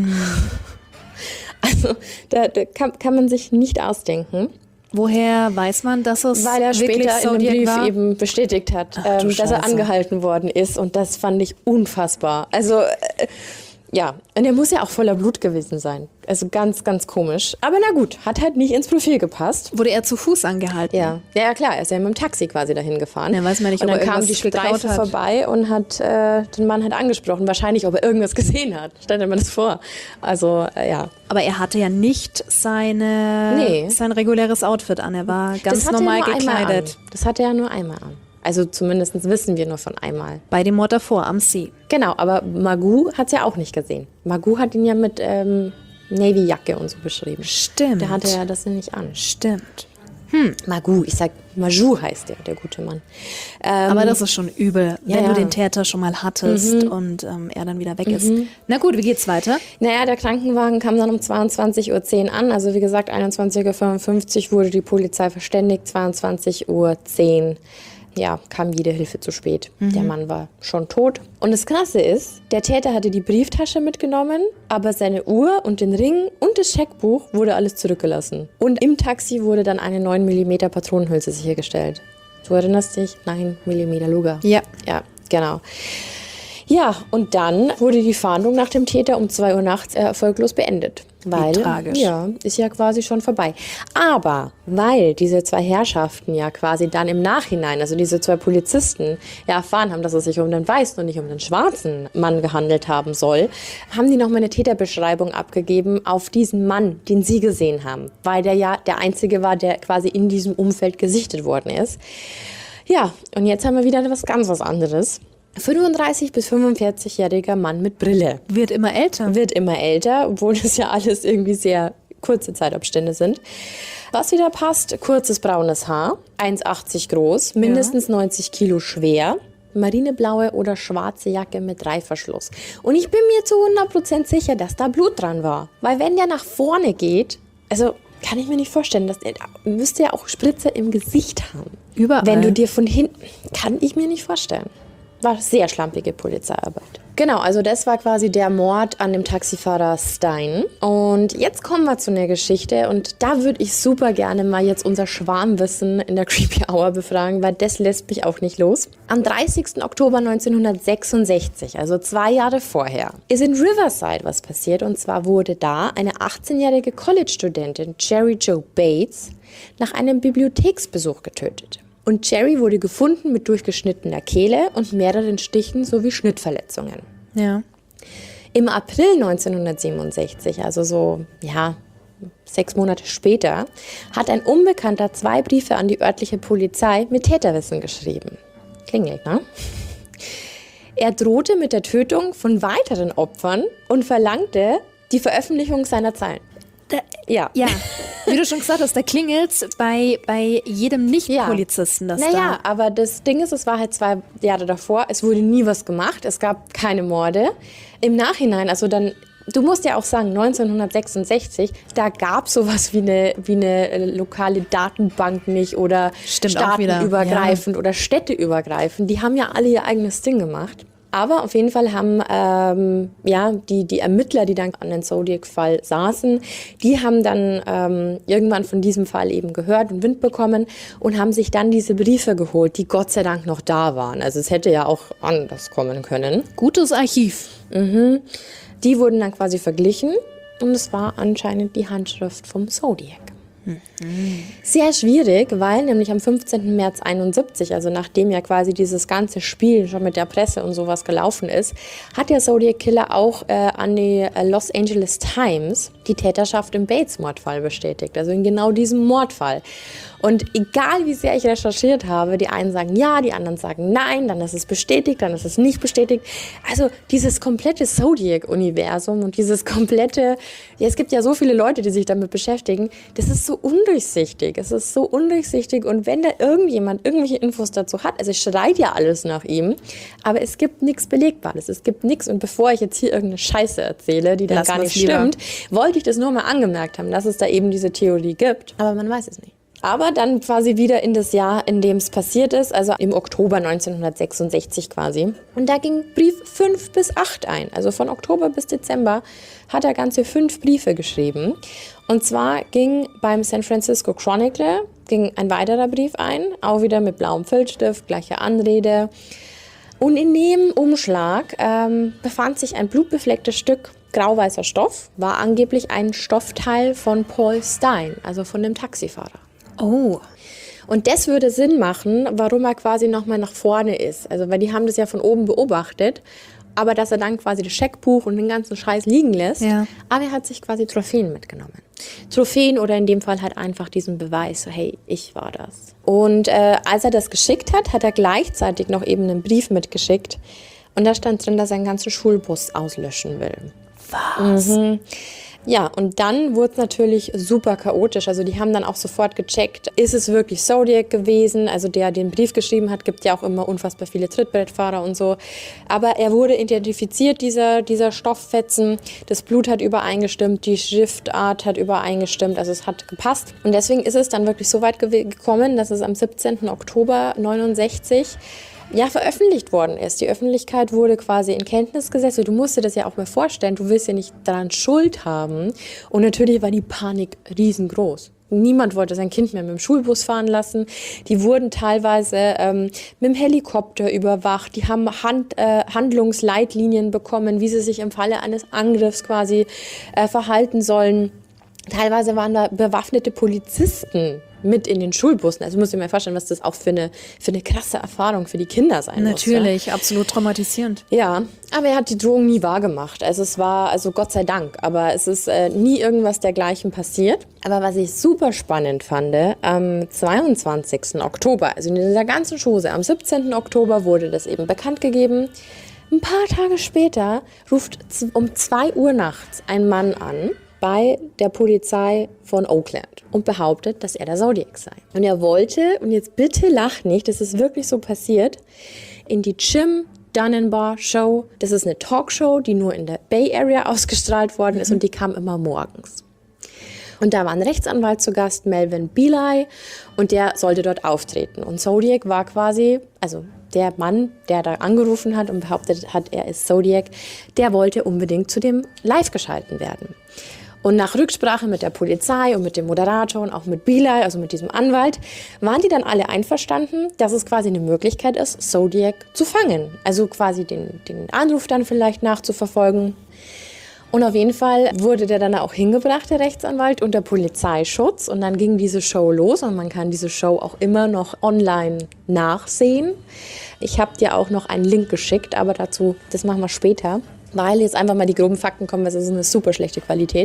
Also da, da kann, kann man sich nicht ausdenken. Woher weiß man, dass es Weil er wirklich später in einem Zodiac Brief war? eben bestätigt hat, Ach, ähm, dass er Scheiße. angehalten worden ist. Und das fand ich unfassbar. Also äh, ja, und er muss ja auch voller Blut gewesen sein. Also ganz, ganz komisch. Aber na gut, hat halt nicht ins Profil gepasst. Wurde er zu Fuß angehalten? Ja, ja, ja klar, er ist ja mit dem Taxi quasi dahin gefahren. Ja, weiß man nicht, und ob dann er kam die irgendwas geklaut Streife hat. vorbei und hat äh, den Mann halt angesprochen. Wahrscheinlich, ob er irgendwas gesehen hat. Stell dir mal das vor. Also, äh, ja. Aber er hatte ja nicht seine, Nee. sein reguläres Outfit an. Er war ganz das hatte normal er nur einmal gekleidet. an. Das hatte er nur einmal an. Also zumindest wissen wir nur von einmal. Bei dem Mord davor am See. Genau, aber Magoo hat es ja auch nicht gesehen. Magoo hat ihn ja mit ähm, Navy-Jacke und so beschrieben. Stimmt. Der hatte ja das nicht an. Stimmt. Magoo, ich sag Majou heißt der, der gute Mann. Ähm, Aber das ist schon übel, wenn ja, du ja. den Täter schon mal hattest und ähm, er dann wieder weg ist. Na gut, wie geht's weiter? Naja, der Krankenwagen kam dann um zweiundzwanzig Uhr zehn an. Also wie gesagt, einundzwanzig Uhr fünfundfünfzig wurde die Polizei verständigt. zweiundzwanzig Uhr zehn ja, kam jede Hilfe zu spät. Mhm. Der Mann war schon tot. Und das Krasse ist, der Täter hatte die Brieftasche mitgenommen, aber seine Uhr und den Ring und das Scheckbuch wurde alles zurückgelassen. Und im Taxi wurde dann eine neun Millimeter Patronenhülse sichergestellt. Du erinnerst dich? neun Millimeter Luger. Ja. Ja, genau. Ja, und dann wurde die Fahndung nach dem Täter um zwei Uhr nachts erfolglos beendet. Weil, tragisch. Ja, ist ja quasi schon vorbei. Aber weil diese zwei Herrschaften ja quasi dann im Nachhinein, also diese zwei Polizisten, ja erfahren haben, dass es sich um den weißen und nicht um den schwarzen Mann gehandelt haben soll, haben die nochmal eine Täterbeschreibung abgegeben auf diesen Mann, den sie gesehen haben. Weil der ja der Einzige war, der quasi in diesem Umfeld gesichtet worden ist. Ja, und jetzt haben wir wieder was ganz was anderes. fünfunddreißig- bis fünfundvierzig-jähriger Mann mit Brille. Wird immer älter. Wird immer älter, obwohl das ja alles irgendwie sehr kurze Zeitabstände sind. Was wieder passt, kurzes braunes Haar, eins Komma achtzig groß, mindestens ja. neunzig Kilo schwer, marineblaue oder schwarze Jacke mit Reißverschluss. Und ich bin mir zu hundert Prozent sicher, dass da Blut dran war. Weil wenn der nach vorne geht, also kann ich mir nicht vorstellen, dass er müsste ja auch Spritze im Gesicht haben. Überall. Wenn du dir von hinten, kann ich mir nicht vorstellen. War sehr schlampige Polizeiarbeit. Genau, also das war quasi der Mord an dem Taxifahrer Stein. Und jetzt kommen wir zu einer Geschichte und da würde ich super gerne mal jetzt unser Schwarmwissen in der Creepy Hour befragen, weil das lässt mich auch nicht los. Am dreißigsten Oktober neunzehnhundertsechsundsechzig, also zwei Jahre vorher, ist in Riverside was passiert. Und zwar wurde da eine achtzehnjährige College-Studentin, Jerry Jo Bates, nach einem Bibliotheksbesuch getötet. Und Jerry wurde gefunden mit durchgeschnittener Kehle und mehreren Stichen sowie Schnittverletzungen. Ja. Im April neunzehnhundertsiebenundsechzig, also so, ja, sechs Monate später, hat ein Unbekannter zwei Briefe an die örtliche Polizei mit Täterwissen geschrieben. Klingelt, ne? Er drohte mit der Tötung von weiteren Opfern und verlangte die Veröffentlichung seiner Zeilen. Da, ja. ja, wie du schon gesagt hast, da klingelt's bei, bei jedem Nicht-Polizisten. Ja. Naja, da aber das Ding ist, es war halt zwei Jahre davor, es wurde nie was gemacht, es gab keine Morde. Im Nachhinein, also dann, du musst ja auch sagen, neunzehnhundertsechsundsechzig, da gab es sowas wie eine, wie eine lokale Datenbank nicht oder Stimmt staatenübergreifend ja. oder städteübergreifend. Die haben ja alle ihr eigenes Ding gemacht. Aber auf jeden Fall haben ähm, ja, die, die Ermittler, die dann an den Zodiac-Fall saßen, die haben dann ähm, irgendwann von diesem Fall eben gehört und Wind bekommen und haben sich dann diese Briefe geholt, die Gott sei Dank noch da waren. Also es hätte ja auch anders kommen können. Gutes Archiv. Mhm. Die wurden dann quasi verglichen und es war anscheinend die Handschrift vom Zodiac. Mhm. Sehr schwierig, weil nämlich am fünfzehnten März einundsiebzig, also nachdem ja quasi dieses ganze Spiel schon mit der Presse und sowas gelaufen ist, hat der Zodiac Killer auch äh, an die äh, Los Angeles Times die Täterschaft im Bates-Mordfall bestätigt, also in genau diesem Mordfall. Und egal wie sehr ich recherchiert habe, die einen sagen ja, die anderen sagen nein, dann ist es bestätigt, dann ist es nicht bestätigt. Also dieses komplette Zodiac-Universum und dieses komplette, ja, es gibt ja so viele Leute, die sich damit beschäftigen, das ist so undurchsichtig, es ist so undurchsichtig und wenn da irgendjemand irgendwelche Infos dazu hat, also es schreit ja alles nach ihm, aber es gibt nichts Belegbares, es gibt nichts und bevor ich jetzt hier irgendeine Scheiße erzähle, die dann Lass gar nicht lieber. stimmt, wollte ich das nur mal angemerkt haben, dass es da eben diese Theorie gibt, aber man weiß es nicht. Aber dann quasi wieder in das Jahr, in dem es passiert ist, also im Oktober neunzehnhundertsechsundsechzig quasi. Und da ging Brief fünf bis acht ein. Also von Oktober bis Dezember hat er ganze fünf Briefe geschrieben. Und zwar ging beim San Francisco Chronicle ging ein weiterer Brief ein, auch wieder mit blauem Filzstift, gleiche Anrede. Und in dem Umschlag ähm, befand sich ein blutbeflecktes Stück grauweißer Stoff, war angeblich ein Stoffteil von Paul Stein, also von dem Taxifahrer. Oh. Und das würde Sinn machen, warum er quasi nochmal nach vorne ist. Also, weil die haben das ja von oben beobachtet, aber dass er dann quasi das Scheckbuch und den ganzen Scheiß liegen lässt. Ja. Aber er hat sich quasi Trophäen mitgenommen. Trophäen oder in dem Fall halt einfach diesen Beweis, so, hey, ich war das. Und äh, als er das geschickt hat, hat er gleichzeitig noch eben einen Brief mitgeschickt. Und da stand drin, dass er einen ganzen Schulbus auslöschen will. Was? Mhm. Ja, und dann wurde es natürlich super chaotisch. Also die haben dann auch sofort gecheckt, ist es wirklich Zodiac gewesen? Also der den Brief geschrieben hat, gibt ja auch immer unfassbar viele Trittbrettfahrer und so. Aber er wurde identifiziert, dieser, dieser Stofffetzen. Das Blut hat übereingestimmt, die Schriftart hat übereingestimmt, also es hat gepasst. Und deswegen ist es dann wirklich so weit ge- gekommen, dass es am siebzehnten Oktober neunundsechzig ja, veröffentlicht worden ist. Die Öffentlichkeit wurde quasi in Kenntnis gesetzt. Du musst dir das ja auch mal vorstellen, du willst ja nicht daran Schuld haben. Und natürlich war die Panik riesengroß. Niemand wollte sein Kind mehr mit dem Schulbus fahren lassen. Die wurden teilweise ähm, mit dem Helikopter überwacht. Die haben Hand, äh, Handlungsleitlinien bekommen, wie sie sich im Falle eines Angriffs quasi äh, verhalten sollen. Teilweise waren da bewaffnete Polizisten mit in den Schulbussen. Also muss ich mir vorstellen, was das auch für eine, für eine krasse Erfahrung für die Kinder sein muss. Natürlich, ja. Absolut traumatisierend. Ja, aber er hat die Drohung nie wahrgemacht. Also es war, also Gott sei Dank, aber es ist äh, nie irgendwas dergleichen passiert. Aber was ich super spannend fand, am zweiundzwanzigsten Oktober, also in dieser ganzen Chose, am siebzehnten Oktober wurde das eben bekannt gegeben. Ein paar Tage später ruft um zwei Uhr nachts ein Mann an bei der Polizei von Oakland und behauptet, dass er der Zodiac sei. Und er wollte, und jetzt bitte lach nicht, das ist wirklich so passiert, in die Jim Dunbar Show. Das ist eine Talkshow, die nur in der Bay Area ausgestrahlt worden ist mhm. und die kam immer morgens. Und da war ein Rechtsanwalt zu Gast, Melvin Belay, und der sollte dort auftreten. Und Zodiac war quasi, also der Mann, der da angerufen hat und behauptet hat, er ist Zodiac, der wollte unbedingt zu dem live geschalten werden. Und nach Rücksprache mit der Polizei und mit dem Moderator und auch mit Belay, also mit diesem Anwalt, waren die dann alle einverstanden, dass es quasi eine Möglichkeit ist, Zodiac zu fangen. Also quasi den, den Anruf dann vielleicht nachzuverfolgen. Und auf jeden Fall wurde der dann auch hingebracht, der Rechtsanwalt, unter Polizeischutz. Und dann ging diese Show los und man kann diese Show auch immer noch online nachsehen. Ich habe dir auch noch einen Link geschickt, aber dazu, das machen wir später. Weil jetzt einfach mal die groben Fakten kommen, weil es ist eine super schlechte Qualität.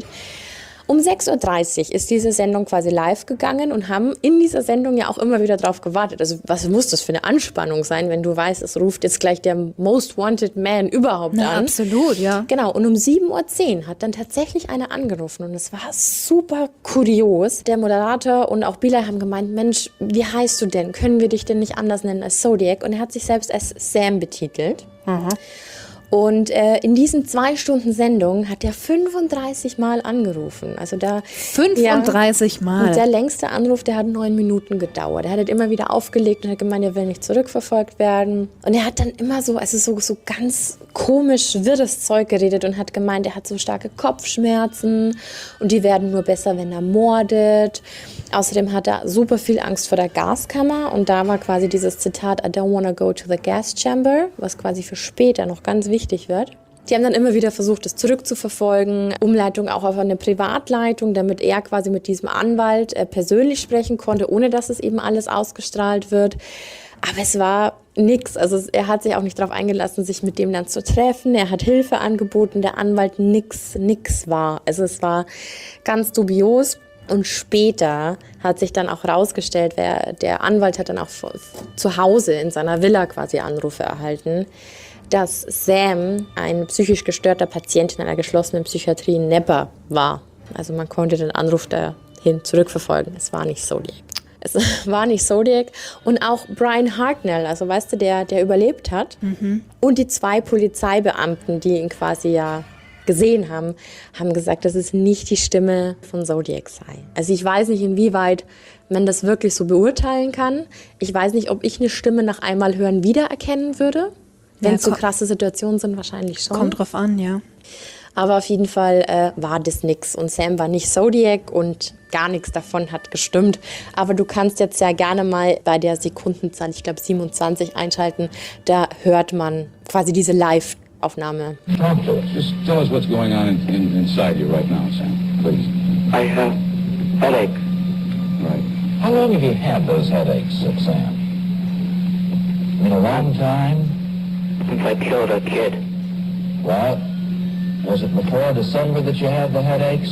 Um sechs Uhr dreißig ist diese Sendung quasi live gegangen und haben in dieser Sendung ja auch immer wieder drauf gewartet. Also was muss das für eine Anspannung sein, wenn du weißt, es ruft jetzt gleich der Most Wanted Man überhaupt Na, an. Absolut, ja. Genau, und um sieben Uhr zehn hat dann tatsächlich einer angerufen und es war super kurios. Der Moderator und auch Belay haben gemeint, Mensch, wie heißt du denn? Können wir dich denn nicht anders nennen als Zodiac? Und er hat sich selbst als Sam betitelt. Aha. Und äh, in diesen zwei Stunden Sendung hat er fünfunddreißig Mal angerufen. Also da fünfunddreißig ja, Mal. Und der längste Anruf, der hat neun Minuten gedauert. Er hat halt immer wieder aufgelegt und hat gemeint, er will nicht zurückverfolgt werden. Und er hat dann immer so, also so, so ganz komisch wirres Zeug geredet und hat gemeint, er hat so starke Kopfschmerzen und die werden nur besser, wenn er mordet. Außerdem hat er super viel Angst vor der Gaskammer und da war quasi dieses Zitat, I don't wanna go to the gas chamber, was quasi für später noch ganz wichtig wird. Die haben dann immer wieder versucht, es zurückzuverfolgen, Umleitung auch auf eine Privatleitung, damit er quasi mit diesem Anwalt äh, persönlich sprechen konnte, ohne dass es eben alles ausgestrahlt wird. Aber es war nix. Also er hat sich auch nicht darauf eingelassen, sich mit dem dann zu treffen. Er hat Hilfe angeboten, der Anwalt nix, nix war. Also es war ganz dubios. Und später hat sich dann auch herausgestellt, wer, der Anwalt hat dann auch zu Hause in seiner Villa quasi Anrufe erhalten, dass Sam ein psychisch gestörter Patient in einer geschlossenen Psychiatrie in Napa war. Also man konnte den Anruf dahin zurückverfolgen. Es war nicht Zodiac. Es war nicht Zodiac. Und auch Brian Hartnell, also weißt du, der, der überlebt hat. Mhm. Und die zwei Polizeibeamten, die ihn quasi ja gesehen haben, haben gesagt, dass es nicht die Stimme von Zodiac sei. Also ich weiß nicht, inwieweit man das wirklich so beurteilen kann. Ich weiß nicht, ob ich eine Stimme nach einmal hören wiedererkennen würde. Wenn ja, es so krasse Situationen sind, wahrscheinlich schon. Kommt drauf an, ja. Aber auf jeden Fall äh, war das nix. Und Sam war nicht Zodiac und gar nichts davon hat gestimmt. Aber du kannst jetzt ja gerne mal bei der Sekundenzahl, ich glaube siebenundzwanzig, einschalten. Da hört man quasi diese Live- Aufnahme. Talk to us. Just tell us what's going on in, in, inside you right now, Sam. Please. I have headache. Right. How long have you had those headaches, uh, Sam? In a long time? Since I killed a kid. Well, was it before December that you had the headaches?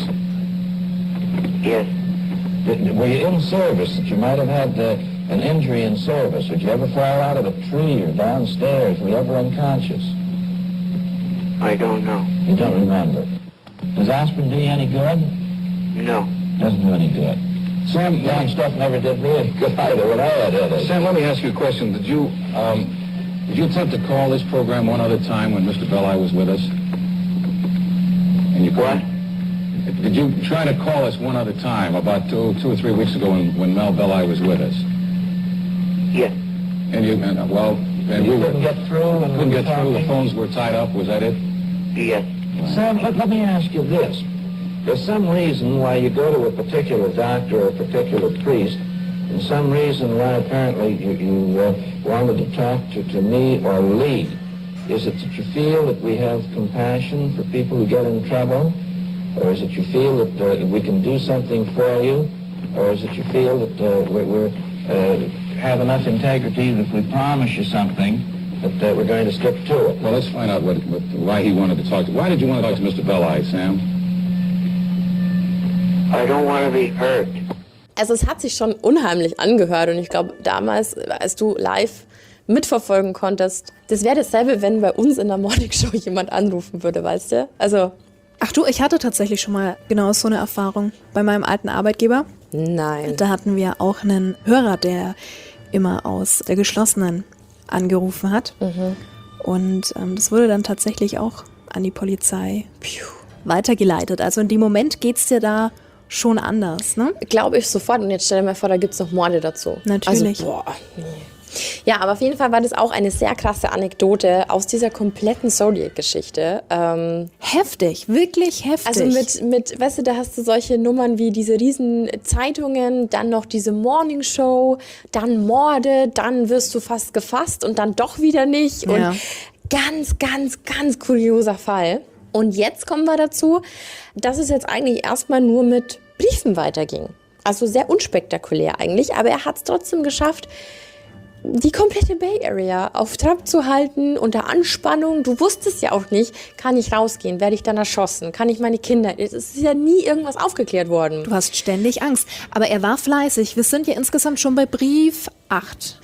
Yes. Did, were you in service that you might have had uh, an injury in service? Did you ever fall out of a tree or downstairs? Were you ever unconscious? I don't know. You don't remember. Does aspirin do you any good? No. Doesn't do any good. Sam, young stuff never did really good either when I had headaches. Sam, let me ask you a question. Did you, um, did you attempt to call this program one other time when Mister Belay was with us? And you What? Did you try to call us one other time about two, two or three weeks ago when, when Mel Belay was with us? Yes. And you, and, well, and you we couldn't were, get through? And couldn't we get through. The talking? phones were tied up. Was that it? Yes. Sam, let, let me ask you this. There's some reason why you go to a particular doctor or a particular priest, and some reason why apparently you, you uh, wanted to talk to, to me or Lee. Is it that you feel that we have compassion for people who get in trouble? Or is it you feel that uh, we can do something for you? Or is it you feel that uh, we're, we're uh, have enough integrity that if we promise you something, that uh, we're going to stick to it? Well, let's find out what, what, why he wanted to talk to. Why did you want to talk to Mister Belli, Sam? I don't want to be hurt. Also es hat sich schon unheimlich angehört und ich glaube damals, als du live mitverfolgen konntest, das wäre dasselbe, wenn bei uns in der Morningshow jemand anrufen würde, weißt du? Also Ach du, ich hatte tatsächlich schon mal genau so eine Erfahrung bei meinem alten Arbeitgeber. nein. Da hatten wir auch einen Hörer, der immer aus der geschlossenen angerufen hat. Mhm. Und ähm, das wurde dann tatsächlich auch an die Polizei piu, weitergeleitet. Also in dem Moment geht's dir da schon anders, ne? Glaube ich sofort. Und jetzt stell dir mal vor, da gibt es noch Morde dazu. Natürlich. Also, boah, nee. Ja, aber auf jeden Fall war das auch eine sehr krasse Anekdote aus dieser kompletten Zodiac-Geschichte. Ähm, Heftig, wirklich heftig. also mit, mit, weißt du, da hast du solche Nummern wie diese riesen Zeitungen, dann noch diese Morningshow, dann Morde, dann wirst du fast gefasst und dann doch wieder nicht. Und Ja. ganz, ganz, ganz kurioser Fall. Und jetzt kommen wir dazu, dass es jetzt eigentlich erstmal nur mit Briefen weiterging. Also sehr unspektakulär eigentlich, aber er hat es trotzdem geschafft, die komplette Bay Area auf Trab zu halten, unter Anspannung. Du wusstest ja auch nicht, kann ich rausgehen, werde ich dann erschossen, kann ich meine Kinder... Es ist ja nie irgendwas aufgeklärt worden. Du hast ständig Angst. Aber er war fleißig. Wir sind ja insgesamt schon bei Brief acht.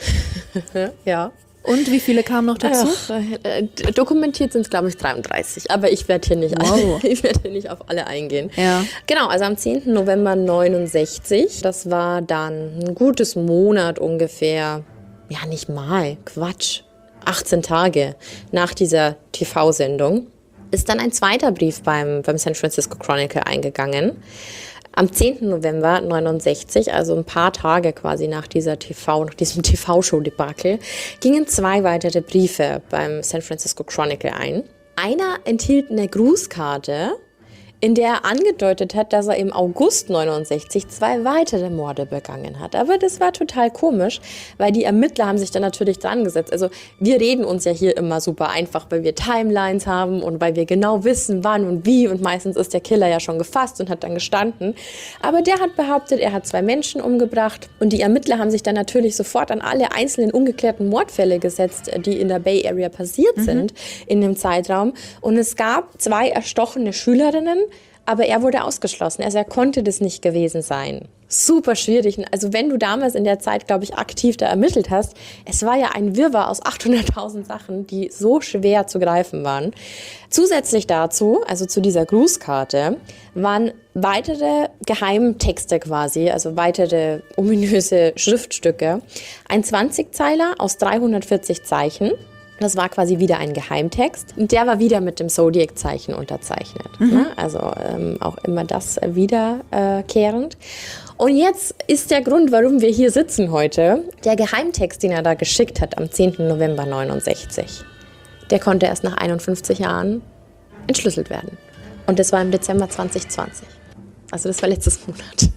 Ja. Und wie viele kamen noch dazu? Ach, äh, äh, dokumentiert sind es, glaube ich, dreiunddreißig. Aber ich werde hier, nicht Wow. ich werd hier nicht auf alle eingehen. Ja. Genau, also am zehnten November neunundsechzig, das war dann ein gutes Monat ungefähr, ja nicht mal, Quatsch, achtzehn Tage nach dieser T V-Sendung, ist dann ein zweiter Brief beim, beim San Francisco Chronicle eingegangen. Am zehnten November neunundsechzig, also ein paar Tage quasi nach dieser T V, nach diesem T V-Show-Debakel, gingen zwei weitere Briefe beim San Francisco Chronicle ein. Einer enthielt eine Grußkarte, in der er angedeutet hat, dass er im August neunundsechzig zwei weitere Morde begangen hat. Aber das war total komisch, weil die Ermittler haben sich dann natürlich dran gesetzt. Also wir reden uns ja hier immer super einfach, weil wir Timelines haben und weil wir genau wissen, wann und wie. Und meistens ist der Killer ja schon gefasst und hat dann gestanden. Aber der hat behauptet, er hat zwei Menschen umgebracht. Und die Ermittler haben sich dann natürlich sofort an alle einzelnen ungeklärten Mordfälle gesetzt, die in der Bay Area passiert mhm. sind in dem Zeitraum. Und es gab zwei erstochene Schülerinnen, aber er wurde ausgeschlossen. Also er konnte das nicht gewesen sein. Super schwierig. Also wenn du damals in der Zeit, glaube ich, aktiv da ermittelt hast, es war ja ein Wirrwarr aus achthunderttausend Sachen, die so schwer zu greifen waren. Zusätzlich dazu, also zu dieser Grußkarte, waren weitere Geheimtexte quasi, also weitere ominöse Schriftstücke. Ein zwanzigzeiler aus dreihundertvierzig Zeichen. Das war quasi wieder ein Geheimtext. Und der war wieder mit dem Zodiac-Zeichen unterzeichnet. Mhm. Ne? Also ähm, auch immer das wiederkehrend. Und jetzt ist der Grund, warum wir hier sitzen heute, der Geheimtext, den er da geschickt hat am zehnten November neunundsechzig. Der konnte erst nach einundfünfzig Jahren entschlüsselt werden. Und das war im Dezember zwanzig zwanzig. Also das war letztes Monat.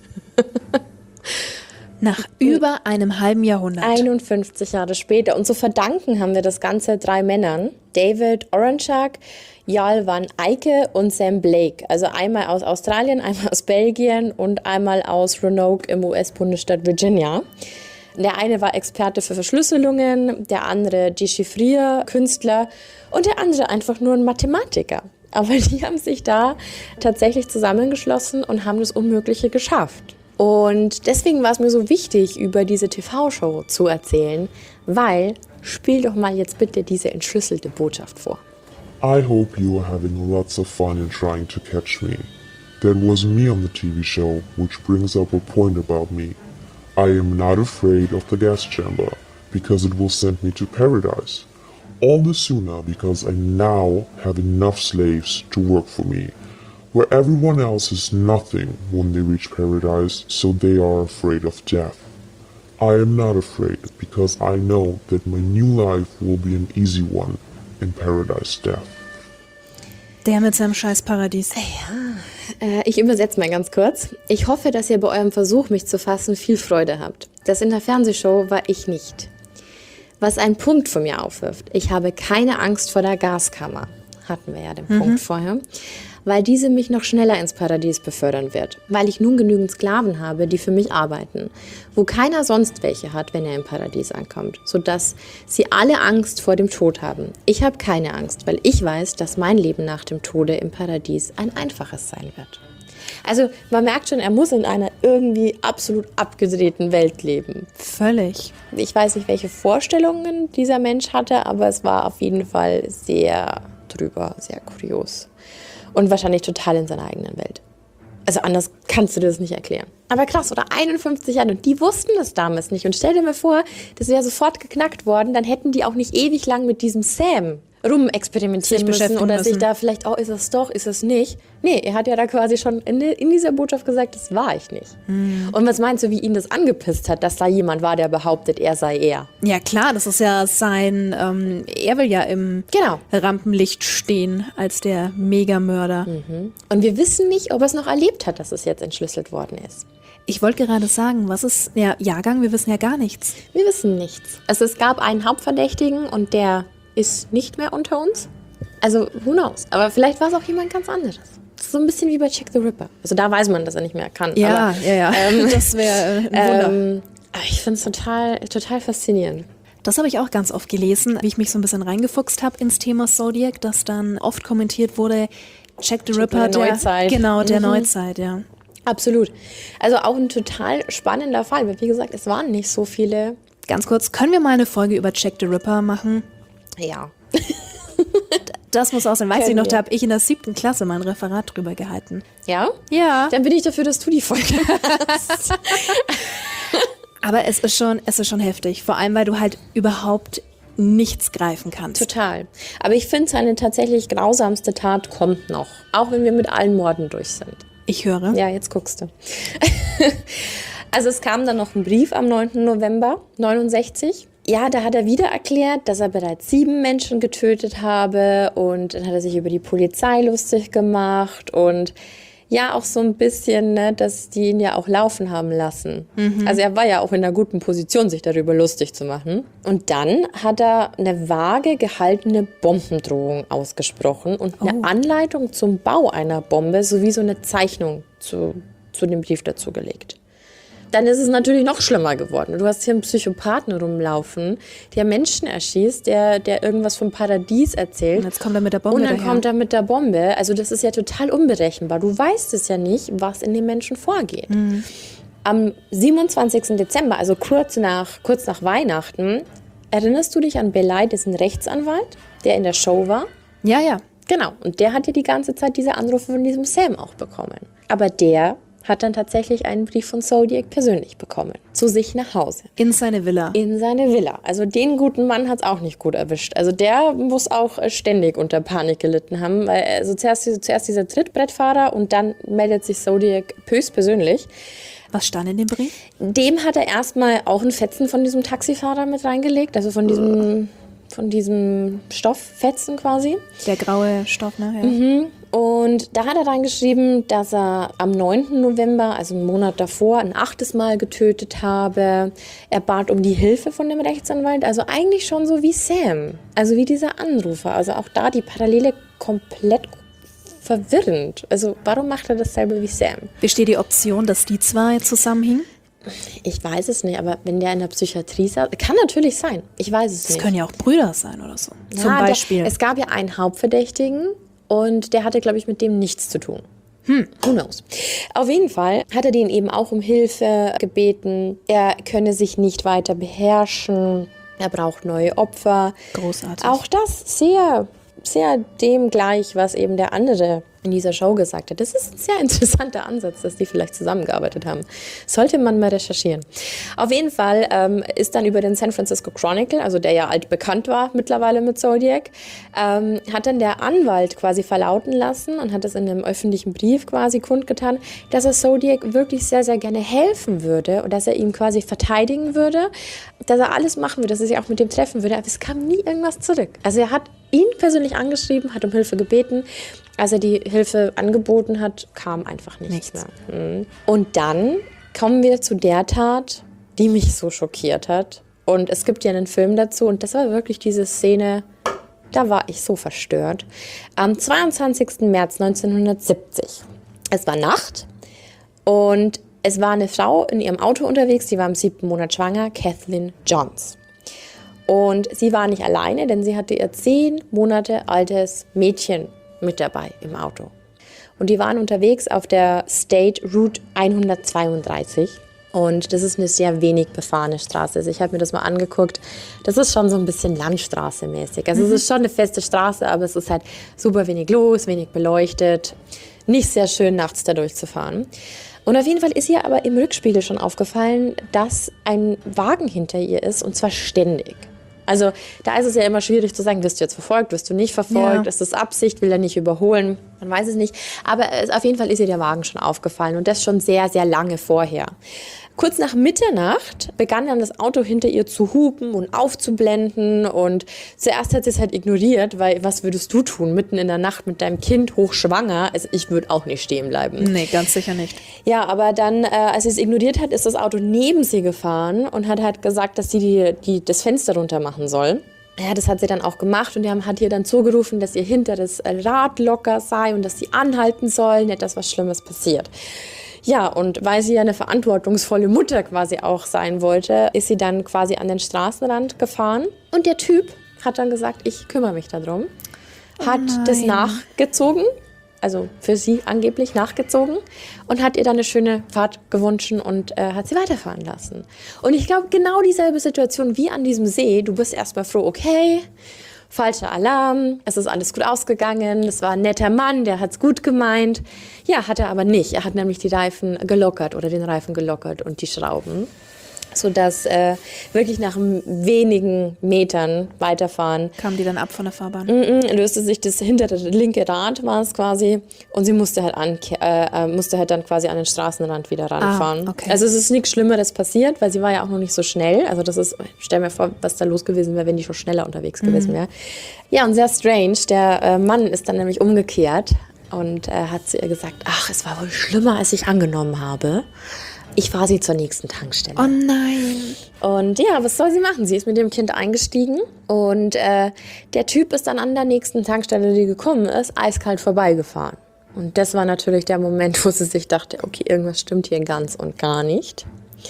Nach über einem halben Jahrhundert. einundfünfzig Jahre später. Und zu verdanken haben wir das Ganze drei Männern. David Oranchak, Jarl van Eyck und Sam Blake. Also einmal aus Australien, einmal aus Belgien und einmal aus Roanoke im U S-Bundesstaat Virginia. Der eine war Experte für Verschlüsselungen, der andere Dechiffrierkünstler und der andere einfach nur ein Mathematiker. Aber die haben sich da tatsächlich zusammengeschlossen und haben das Unmögliche geschafft. Und deswegen war es mir so wichtig, über diese T V-Show zu erzählen, weil, spiel doch mal jetzt bitte diese entschlüsselte Botschaft vor. I hope you are having lots of fun in trying to catch me. That was me on the T V show, which brings up a point about me. I am not afraid of the gas chamber, because it will send me to paradise. All the sooner because I now have enough slaves to work for me, where everyone else is nothing when they reach paradise, so they are afraid of death. I am not afraid because I know that my new life will be an easy one in paradise death. Der mit seinem Scheißparadies. Ja, äh, ich übersetze mal ganz kurz. Ich hoffe, dass ihr bei eurem Versuch, mich zu fassen, viel Freude habt. Das in der Fernsehshow war ich nicht. Was einen Punkt von mir aufwirft. Ich habe keine Angst vor der Gaskammer. Hatten wir ja den mhm. Punkt vorher. weil diese mich noch schneller ins Paradies befördern wird. Weil ich nun genügend Sklaven habe, die für mich arbeiten, wo keiner sonst welche hat, wenn er im Paradies ankommt, sodass sie alle Angst vor dem Tod haben. Ich habe keine Angst, weil ich weiß, dass mein Leben nach dem Tode im Paradies ein einfaches sein wird. Also man merkt schon, er muss in einer irgendwie absolut abgedrehten Welt leben. Völlig. Ich weiß nicht, welche Vorstellungen dieser Mensch hatte, aber es war auf jeden Fall sehr drüber, sehr kurios. Und wahrscheinlich total in seiner eigenen Welt. Also anders kannst du dir das nicht erklären. Aber krass, oder einundfünfzig Jahre, und die wussten das damals nicht. Und stell dir mal vor, das wäre sofort geknackt worden, dann hätten die auch nicht ewig lang mit diesem Sam rumexperimentieren müssen oder müssen. sich da vielleicht, oh, ist es doch, ist es nicht. Nee, er hat ja da quasi schon in, in dieser Botschaft gesagt, das war ich nicht. Mhm. Und was meinst du, wie ihn das angepisst hat, dass da jemand war, der behauptet, er sei er? Ja klar, das ist ja sein, ähm, er will ja im genau. Rampenlicht stehen als der Megamörder. Mhm. Und wir wissen nicht, ob er es noch erlebt hat, dass es jetzt entschlüsselt worden ist. Ich wollte gerade sagen, was ist der Jahrgang? Wir wissen ja gar nichts. Wir wissen nichts. Also es gab einen Hauptverdächtigen und der ist nicht mehr unter uns. Also, who knows? Aber vielleicht war es auch jemand ganz anderes. Das ist so ein bisschen wie bei Jack the Ripper. Also da weiß man, dass er nicht mehr kann. Ja, aber, ja, ja. Ähm, das wäre ein Wunder. Ähm, ich finde es total, total faszinierend. Das habe ich auch ganz oft gelesen, wie ich mich so ein bisschen reingefuchst habe ins Thema Zodiac, dass dann oft kommentiert wurde, Jack the Ripper, der Neuzeit. Genau, der mhm. Neuzeit, ja. Absolut. Also auch ein total spannender Fall, weil wie gesagt, es waren nicht so viele. Ganz kurz, können wir mal eine Folge über Jack the Ripper machen? Ja. Das muss auch sein. Weiß Können ich noch, wir. da habe ich in der siebten Klasse mein Referat drüber gehalten. Ja? Ja. Dann bin ich dafür, dass du die Folge hast. Aber es ist schon, es ist schon heftig. Vor allem, weil du halt überhaupt nichts greifen kannst. Total. Aber ich finde, seine tatsächlich grausamste Tat kommt noch. Auch wenn wir mit allen Morden durch sind. Ich höre. Ja, jetzt guckst du. Also es kam dann noch ein Brief am neunten November neunundsechzig. Ja, da hat er wieder erklärt, dass er bereits sieben Menschen getötet habe und dann hat er sich über die Polizei lustig gemacht und ja, auch so ein bisschen, ne, dass die ihn ja auch laufen haben lassen. Mhm. Also er war ja auch in einer guten Position, sich darüber lustig zu machen. Und dann hat er eine vage gehaltene Bombendrohung ausgesprochen und eine oh. Anleitung zum Bau einer Bombe sowie so eine Zeichnung zu, zu dem Brief dazu gelegt. Dann ist es natürlich noch schlimmer geworden. Du hast hier einen Psychopathen rumlaufen, der Menschen erschießt, der, der irgendwas vom Paradies erzählt. Und jetzt kommt er mit der Bombe Und dann daher. kommt er mit der Bombe. Also das ist ja total unberechenbar. Du weißt es ja nicht, was in den Menschen vorgeht. Mhm. Am siebenundzwanzigsten Dezember, also kurz nach, kurz nach Weihnachten, erinnerst du dich an Belay, dessen Rechtsanwalt, der in der Show war? Ja, ja. Genau. Und der hat ja die ganze Zeit diese Anrufe von diesem Sam auch bekommen. Aber der hat dann tatsächlich einen Brief von Zodiac persönlich bekommen. Zu sich nach Hause. In seine Villa. In seine Villa. Also den guten Mann hat es auch nicht gut erwischt. Also der muss auch ständig unter Panik gelitten haben, weil also zuerst, zuerst dieser Trittbrettfahrer und dann meldet sich Zodiac höchstpersönlich. Was stand in dem Brief? Dem hat er erstmal auch einen Fetzen von diesem Taxifahrer mit reingelegt, also von diesem, von diesem Stofffetzen quasi. Der graue Stoff, ne? Ja. Mhm. Und da hat er dann geschrieben, dass er am neunten November, also einen Monat davor, ein achtes Mal getötet habe. Er bat um die Hilfe von dem Rechtsanwalt, also eigentlich schon so wie Sam, also wie dieser Anrufer. Also auch da die Parallele komplett verwirrend. Also warum macht er dasselbe wie Sam? Besteht die Option, dass die zwei zusammenhingen? Ich weiß es nicht, aber wenn der in der Psychiatrie saß, kann natürlich sein. Ich weiß es das nicht. Das können ja auch Brüder sein oder so. Ja, zum Beispiel. Der, es gab ja einen Hauptverdächtigen. Und der hatte, glaube ich, mit dem nichts zu tun. Hm, who knows. Auf jeden Fall hat er den eben auch um Hilfe gebeten. Er könne sich nicht weiter beherrschen. Er braucht neue Opfer. Großartig. Auch das sehr, sehr dem gleich, was eben der andere in dieser Show gesagt hat. Das ist ein sehr interessanter Ansatz, dass die vielleicht zusammengearbeitet haben. Sollte man mal recherchieren. Auf jeden Fall ähm, ist dann über den San Francisco Chronicle, also der ja altbekannt war mittlerweile mit Zodiac, ähm, hat dann der Anwalt quasi verlauten lassen und hat das in einem öffentlichen Brief quasi kundgetan, dass er Zodiac wirklich sehr, sehr gerne helfen würde und dass er ihn quasi verteidigen würde, dass er alles machen würde, dass er sich auch mit dem treffen würde, aber es kam nie irgendwas zurück. Also er hat ihn persönlich angeschrieben, hat um Hilfe gebeten. Als er die Hilfe angeboten hat, kam einfach nichts, nichts. mehr. Und dann kommen wir zu der Tat, die mich so schockiert hat. Und es gibt ja einen Film dazu und das war wirklich diese Szene, Da war ich so verstört. Am zweiundzwanzigsten März neunzehnhundertsiebzig. Es war Nacht und es war eine Frau in ihrem Auto unterwegs, die war im siebten Monat schwanger, Kathleen Johns. Und sie war nicht alleine, denn sie hatte ihr zehn Monate altes Mädchen mit dabei im Auto. Und die waren unterwegs auf der State Route hundertzweiunddreißig. Und das ist eine sehr wenig befahrene Straße. Also ich habe mir das mal angeguckt. Das ist schon so ein bisschen Landstraße mäßig. Also mhm. es ist schon eine feste Straße, aber es ist halt super wenig los, wenig beleuchtet. Nicht sehr schön, nachts da durchzufahren. Und auf jeden Fall ist ihr aber im Rückspiegel schon aufgefallen, dass ein Wagen hinter ihr ist, und zwar ständig. Also da ist es ja immer schwierig zu sagen, wirst du jetzt verfolgt, wirst du nicht verfolgt, ja. Ist das Absicht, will er nicht überholen, man weiß es nicht. Aber es, auf jeden Fall ist ihr der Wagen schon aufgefallen und das schon sehr, sehr lange vorher. Kurz nach Mitternacht begann dann das Auto hinter ihr zu hupen und aufzublenden und zuerst hat sie es halt ignoriert, weil was würdest du tun, mitten in der Nacht mit deinem Kind hochschwanger? Also ich würde auch nicht stehen bleiben. Nee, ganz sicher nicht. Ja, aber dann, äh, als sie es ignoriert hat, ist das Auto neben sie gefahren und hat halt gesagt, dass sie die, die, das Fenster runter machen soll. Ja, das hat sie dann auch gemacht und die haben, hat ihr dann zugerufen, dass ihr hinteres Rad locker sei und dass sie anhalten soll, nicht, dass was Schlimmes passiert. Ja, und weil sie ja eine verantwortungsvolle Mutter quasi auch sein wollte, ist sie dann quasi an den Straßenrand gefahren. Und der Typ hat dann gesagt, ich kümmere mich darum. Hat oh das nachgezogen, also für sie angeblich nachgezogen und hat ihr dann eine schöne Fahrt gewünscht und äh, hat sie weiterfahren lassen. Und ich glaube, genau dieselbe Situation wie an diesem See. Du bist erstmal froh, okay, falscher Alarm, es ist alles gut ausgegangen, es war ein netter Mann, der hat's gut gemeint. Ja, hat er aber nicht. Er hat nämlich die Reifen gelockert oder den Reifen gelockert und die Schrauben, sodass äh, wirklich nach wenigen Metern weiterfahren. Kamen die dann ab von der Fahrbahn? Mm-mm, löste sich das hintere linke Rad, war es quasi, und sie musste halt, an, äh, musste halt dann quasi an den Straßenrand wieder ranfahren. Ah, okay. Also es ist nichts Schlimmeres passiert, weil sie war ja auch noch nicht so schnell. Also das ist, stell mir vor, was da los gewesen wäre, wenn die schon schneller unterwegs mhm. gewesen wäre. Ja, und sehr strange, der äh, Mann ist dann nämlich umgekehrt und äh, hat zu ihr gesagt, ach, es war wohl schlimmer, als ich angenommen habe. Ich fahre sie zur nächsten Tankstelle. Oh nein. Und ja, was soll sie machen? Sie ist mit dem Kind eingestiegen und äh, der Typ ist dann an der nächsten Tankstelle, die gekommen ist, eiskalt vorbeigefahren. Und das war natürlich der Moment, wo sie sich dachte, okay, irgendwas stimmt hier ganz und gar nicht.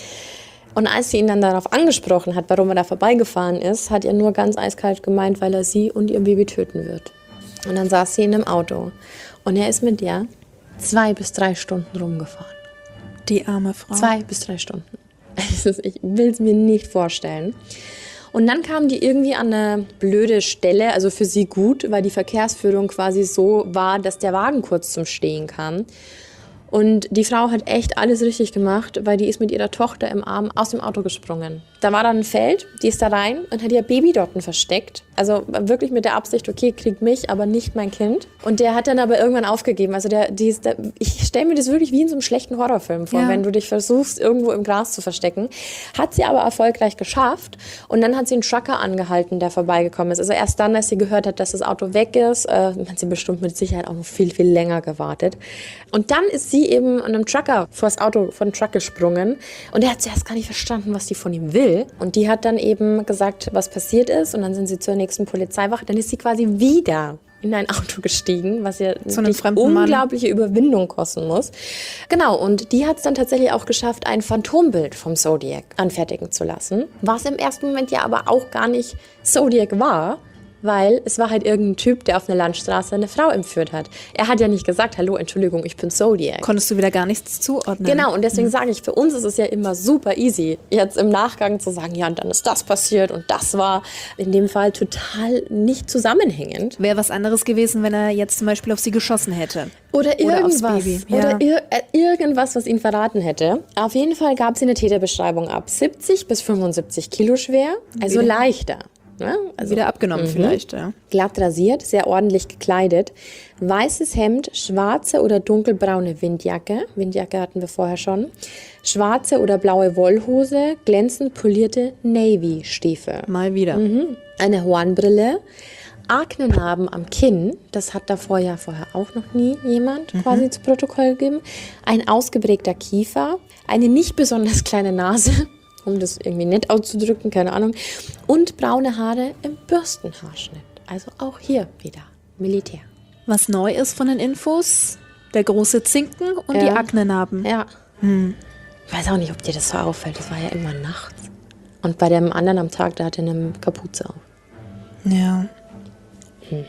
Und als sie ihn dann darauf angesprochen hat, warum er da vorbeigefahren ist, hat er nur ganz eiskalt gemeint, weil er sie und ihr Baby töten wird. Und dann saß sie in einem Auto und er ist mit ihr zwei bis drei Stunden rumgefahren. Die arme Frau. Zwei bis drei Stunden. Ich will es mir nicht vorstellen. Und dann kamen die irgendwie an eine blöde Stelle, also für sie gut, weil die Verkehrsführung quasi so war, dass der Wagen kurz zum Stehen kam. Und die Frau hat echt alles richtig gemacht, weil die ist mit ihrer Tochter im Arm aus dem Auto gesprungen. Da war dann ein Feld, die ist da rein und hat ihr Baby dort versteckt. Also wirklich mit der Absicht, okay, krieg mich, aber nicht mein Kind. Und der hat dann aber irgendwann aufgegeben. Also der, die ist, der, ich stelle mir das wirklich wie in so einem schlechten Horrorfilm vor, ja. Wenn du dich versuchst, irgendwo im Gras zu verstecken. Hat sie aber erfolgreich geschafft. Und dann hat sie einen Trucker angehalten, der vorbeigekommen ist. Also erst dann, als sie gehört hat, dass das Auto weg ist, äh, hat sie bestimmt mit Sicherheit auch noch viel, viel länger gewartet. Und dann ist sie eben an einem Trucker vor das Auto von dem Truck gesprungen und er hat zuerst gar nicht verstanden, was die von ihm will. Und die hat dann eben gesagt, was passiert ist und dann sind sie zur nächsten Polizeiwache. Dann ist sie quasi wieder in ein Auto gestiegen, was ja eine unglaubliche Mann. Überwindung kosten muss. Genau, und die hat es dann tatsächlich auch geschafft, ein Phantombild vom Zodiac anfertigen zu lassen, was im ersten Moment ja aber auch gar nicht Zodiac war, weil es war halt irgendein Typ, der auf einer Landstraße eine Frau entführt hat. Er hat ja nicht gesagt, hallo, Entschuldigung, ich bin Zodiac. Konntest du wieder gar nichts zuordnen. Genau, und deswegen mhm. sage ich, für uns ist es ja immer super easy, jetzt im Nachgang zu sagen, ja, und dann ist das passiert und das war in dem Fall total nicht zusammenhängend. Wäre was anderes gewesen, wenn er jetzt zum Beispiel auf sie geschossen hätte. Oder irgendwas. Oder aufs Baby. Ja. Oder ir- äh, irgendwas, was ihn verraten hätte. Auf jeden Fall gab es eine Täterbeschreibung ab siebzig bis fünfundsiebzig Kilo schwer, also wieder. leichter. Ja, also, wieder abgenommen mhm. vielleicht, ja. Glatt rasiert, sehr ordentlich gekleidet. Weißes Hemd, schwarze oder dunkelbraune Windjacke. Windjacke hatten wir vorher schon. Schwarze oder blaue Wollhose, glänzend polierte Navy-Stiefel. Mal wieder. Mhm. Eine Hornbrille. Aknenarben am Kinn, das hat davor ja vorher auch noch nie jemand mhm. quasi zu Protokoll gegeben. Ein ausgeprägter Kiefer, eine nicht besonders kleine Nase, um das irgendwie nett auszudrücken, keine Ahnung. Und braune Haare im Bürstenhaarschnitt. Also auch hier wieder Militär. Was neu ist von den Infos, der große Zinken und Ja. die Aknenarben. Ja. Hm. Ich weiß auch nicht, ob dir das so auffällt. Das war ja immer nachts. Und bei dem anderen am Tag, da hatte er eine Kapuze auf. Ja. Hm.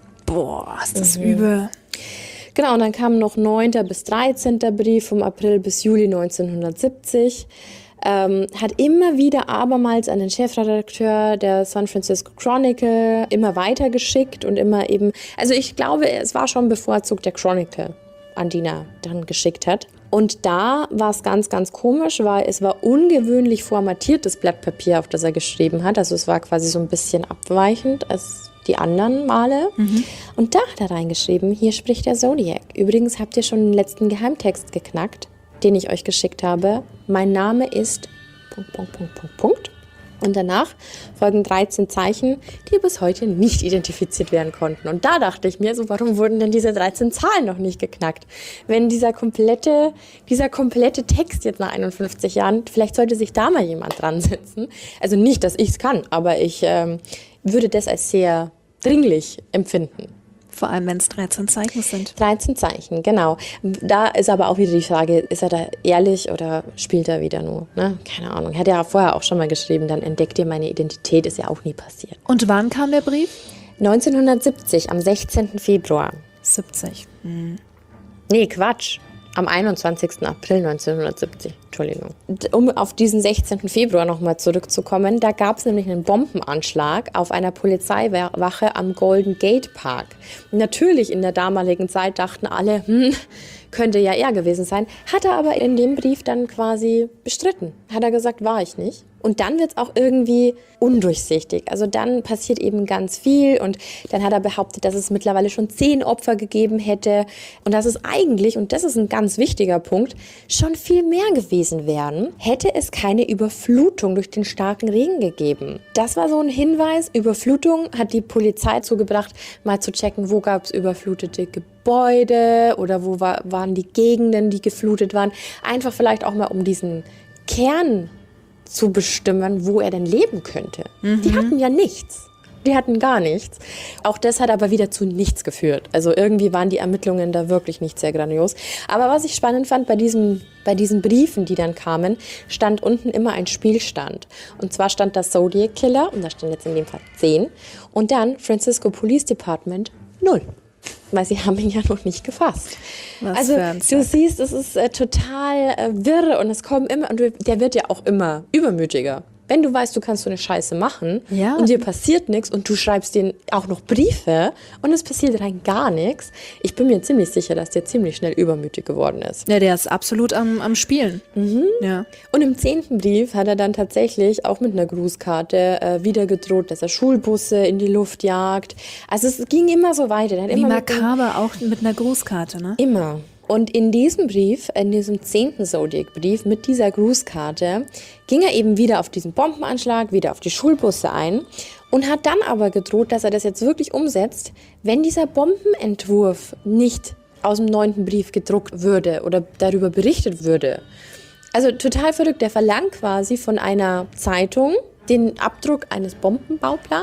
Boah, ist das Mhm. übel. Genau, und dann kam noch neunter bis dreizehnter Brief vom April bis Juli neunzehnhundertsiebzig. Ähm, hat immer wieder abermals an den Chefredakteur der San Francisco Chronicle immer weitergeschickt und immer eben, also ich glaube, es war schon bevorzugt der Chronicle, an den er dann geschickt hat. Und da war es ganz, ganz komisch, weil es war ungewöhnlich formatiert, das Blatt Papier, auf das er geschrieben hat. Also es war quasi so ein bisschen abweichend als die anderen Male. Mhm. Und da hat er reingeschrieben, hier spricht der Zodiac. Übrigens habt ihr schon den letzten Geheimtext geknackt, den ich euch geschickt habe. Mein Name ist... Punkt, Punkt, Punkt, Punkt, Punkt. Und danach folgen dreizehn Zeichen, die bis heute nicht identifiziert werden konnten. Und da dachte ich mir, so, warum wurden denn diese dreizehn Zahlen noch nicht geknackt? Wenn dieser komplette, dieser komplette Text jetzt nach einundfünfzig Jahren, vielleicht sollte sich da mal jemand dran setzen. Also nicht, dass ich es kann, aber ich ähm, würde das als sehr dringlich empfinden. Vor allem, wenn es dreizehn Zeichen sind. dreizehn Zeichen, genau. Da ist aber auch wieder die Frage, ist er da ehrlich oder spielt er wieder nur? Ne? Keine Ahnung. Er hat ja vorher auch schon mal geschrieben, dann entdeckt ihr meine Identität, ist ja auch nie passiert. Und wann kam der Brief? neunzehnhundertsiebzig, am sechzehnten Februar. siebzig. Hm. Nee, Quatsch. Am einundzwanzigsten April neunzehnhundertsiebzig. Entschuldigung. Um auf diesen sechzehnten Februar nochmal zurückzukommen, da gab es nämlich einen Bombenanschlag auf einer Polizeiwache am Golden Gate Park. Natürlich in der damaligen Zeit dachten alle, hm, könnte ja er gewesen sein. Hat er aber in dem Brief dann quasi bestritten. Hat er gesagt, war ich nicht. Und dann wird es auch irgendwie undurchsichtig. Also dann passiert eben ganz viel und dann hat er behauptet, dass es mittlerweile schon zehn Opfer gegeben hätte und dass es eigentlich, und das ist ein ganz wichtiger Punkt, schon viel mehr gewesen wären, hätte es keine Überflutung durch den starken Regen gegeben. Das war so ein Hinweis. Überflutung hat die Polizei zugebracht, mal zu checken, wo gab es überflutete Gebäude oder wo war, waren die Gegenden, die geflutet waren. Einfach vielleicht auch mal um diesen Kern zu bestimmen, wo er denn leben könnte. Mhm. Die hatten ja nichts. Die hatten gar nichts. Auch das hat aber wieder zu nichts geführt. Also irgendwie waren die Ermittlungen da wirklich nicht sehr grandios. Aber was ich spannend fand, bei, diesem, bei diesen Briefen, die dann kamen, stand unten immer ein Spielstand. Und zwar stand da Zodiac Killer, und da stand jetzt in dem Fall zehn. Und dann Francisco Police Department null. Weil sie haben ihn ja noch nicht gefasst. Was also für ein du siehst, es ist äh, total äh, wirr und es kommen immer, und du, der wird ja auch immer übermütiger. Wenn du weißt, du kannst so eine Scheiße machen ja. und dir passiert nichts und du schreibst denen auch noch Briefe und es passiert rein gar nichts, ich bin mir ziemlich sicher, dass der ziemlich schnell übermütig geworden ist. Ja, der ist absolut am, am Spielen. Mhm. Ja. Und im zehnten Brief hat er dann tatsächlich auch mit einer Grußkarte äh, wieder gedroht, dass er Schulbusse in die Luft jagt. Also es ging immer so weiter. Er hat Wie immer makaber auch mit einer Grußkarte, ne? Immer. Und in diesem Brief, in diesem zehnten Zodiac-Brief mit dieser Grußkarte, ging er eben wieder auf diesen Bombenanschlag, wieder auf die Schulbusse ein und hat dann aber gedroht, dass er das jetzt wirklich umsetzt, wenn dieser Bombenentwurf nicht aus dem neunten Brief gedruckt würde oder darüber berichtet würde. Also total verrückt. Der verlangt quasi von einer Zeitung den Abdruck eines Bombenbauplans.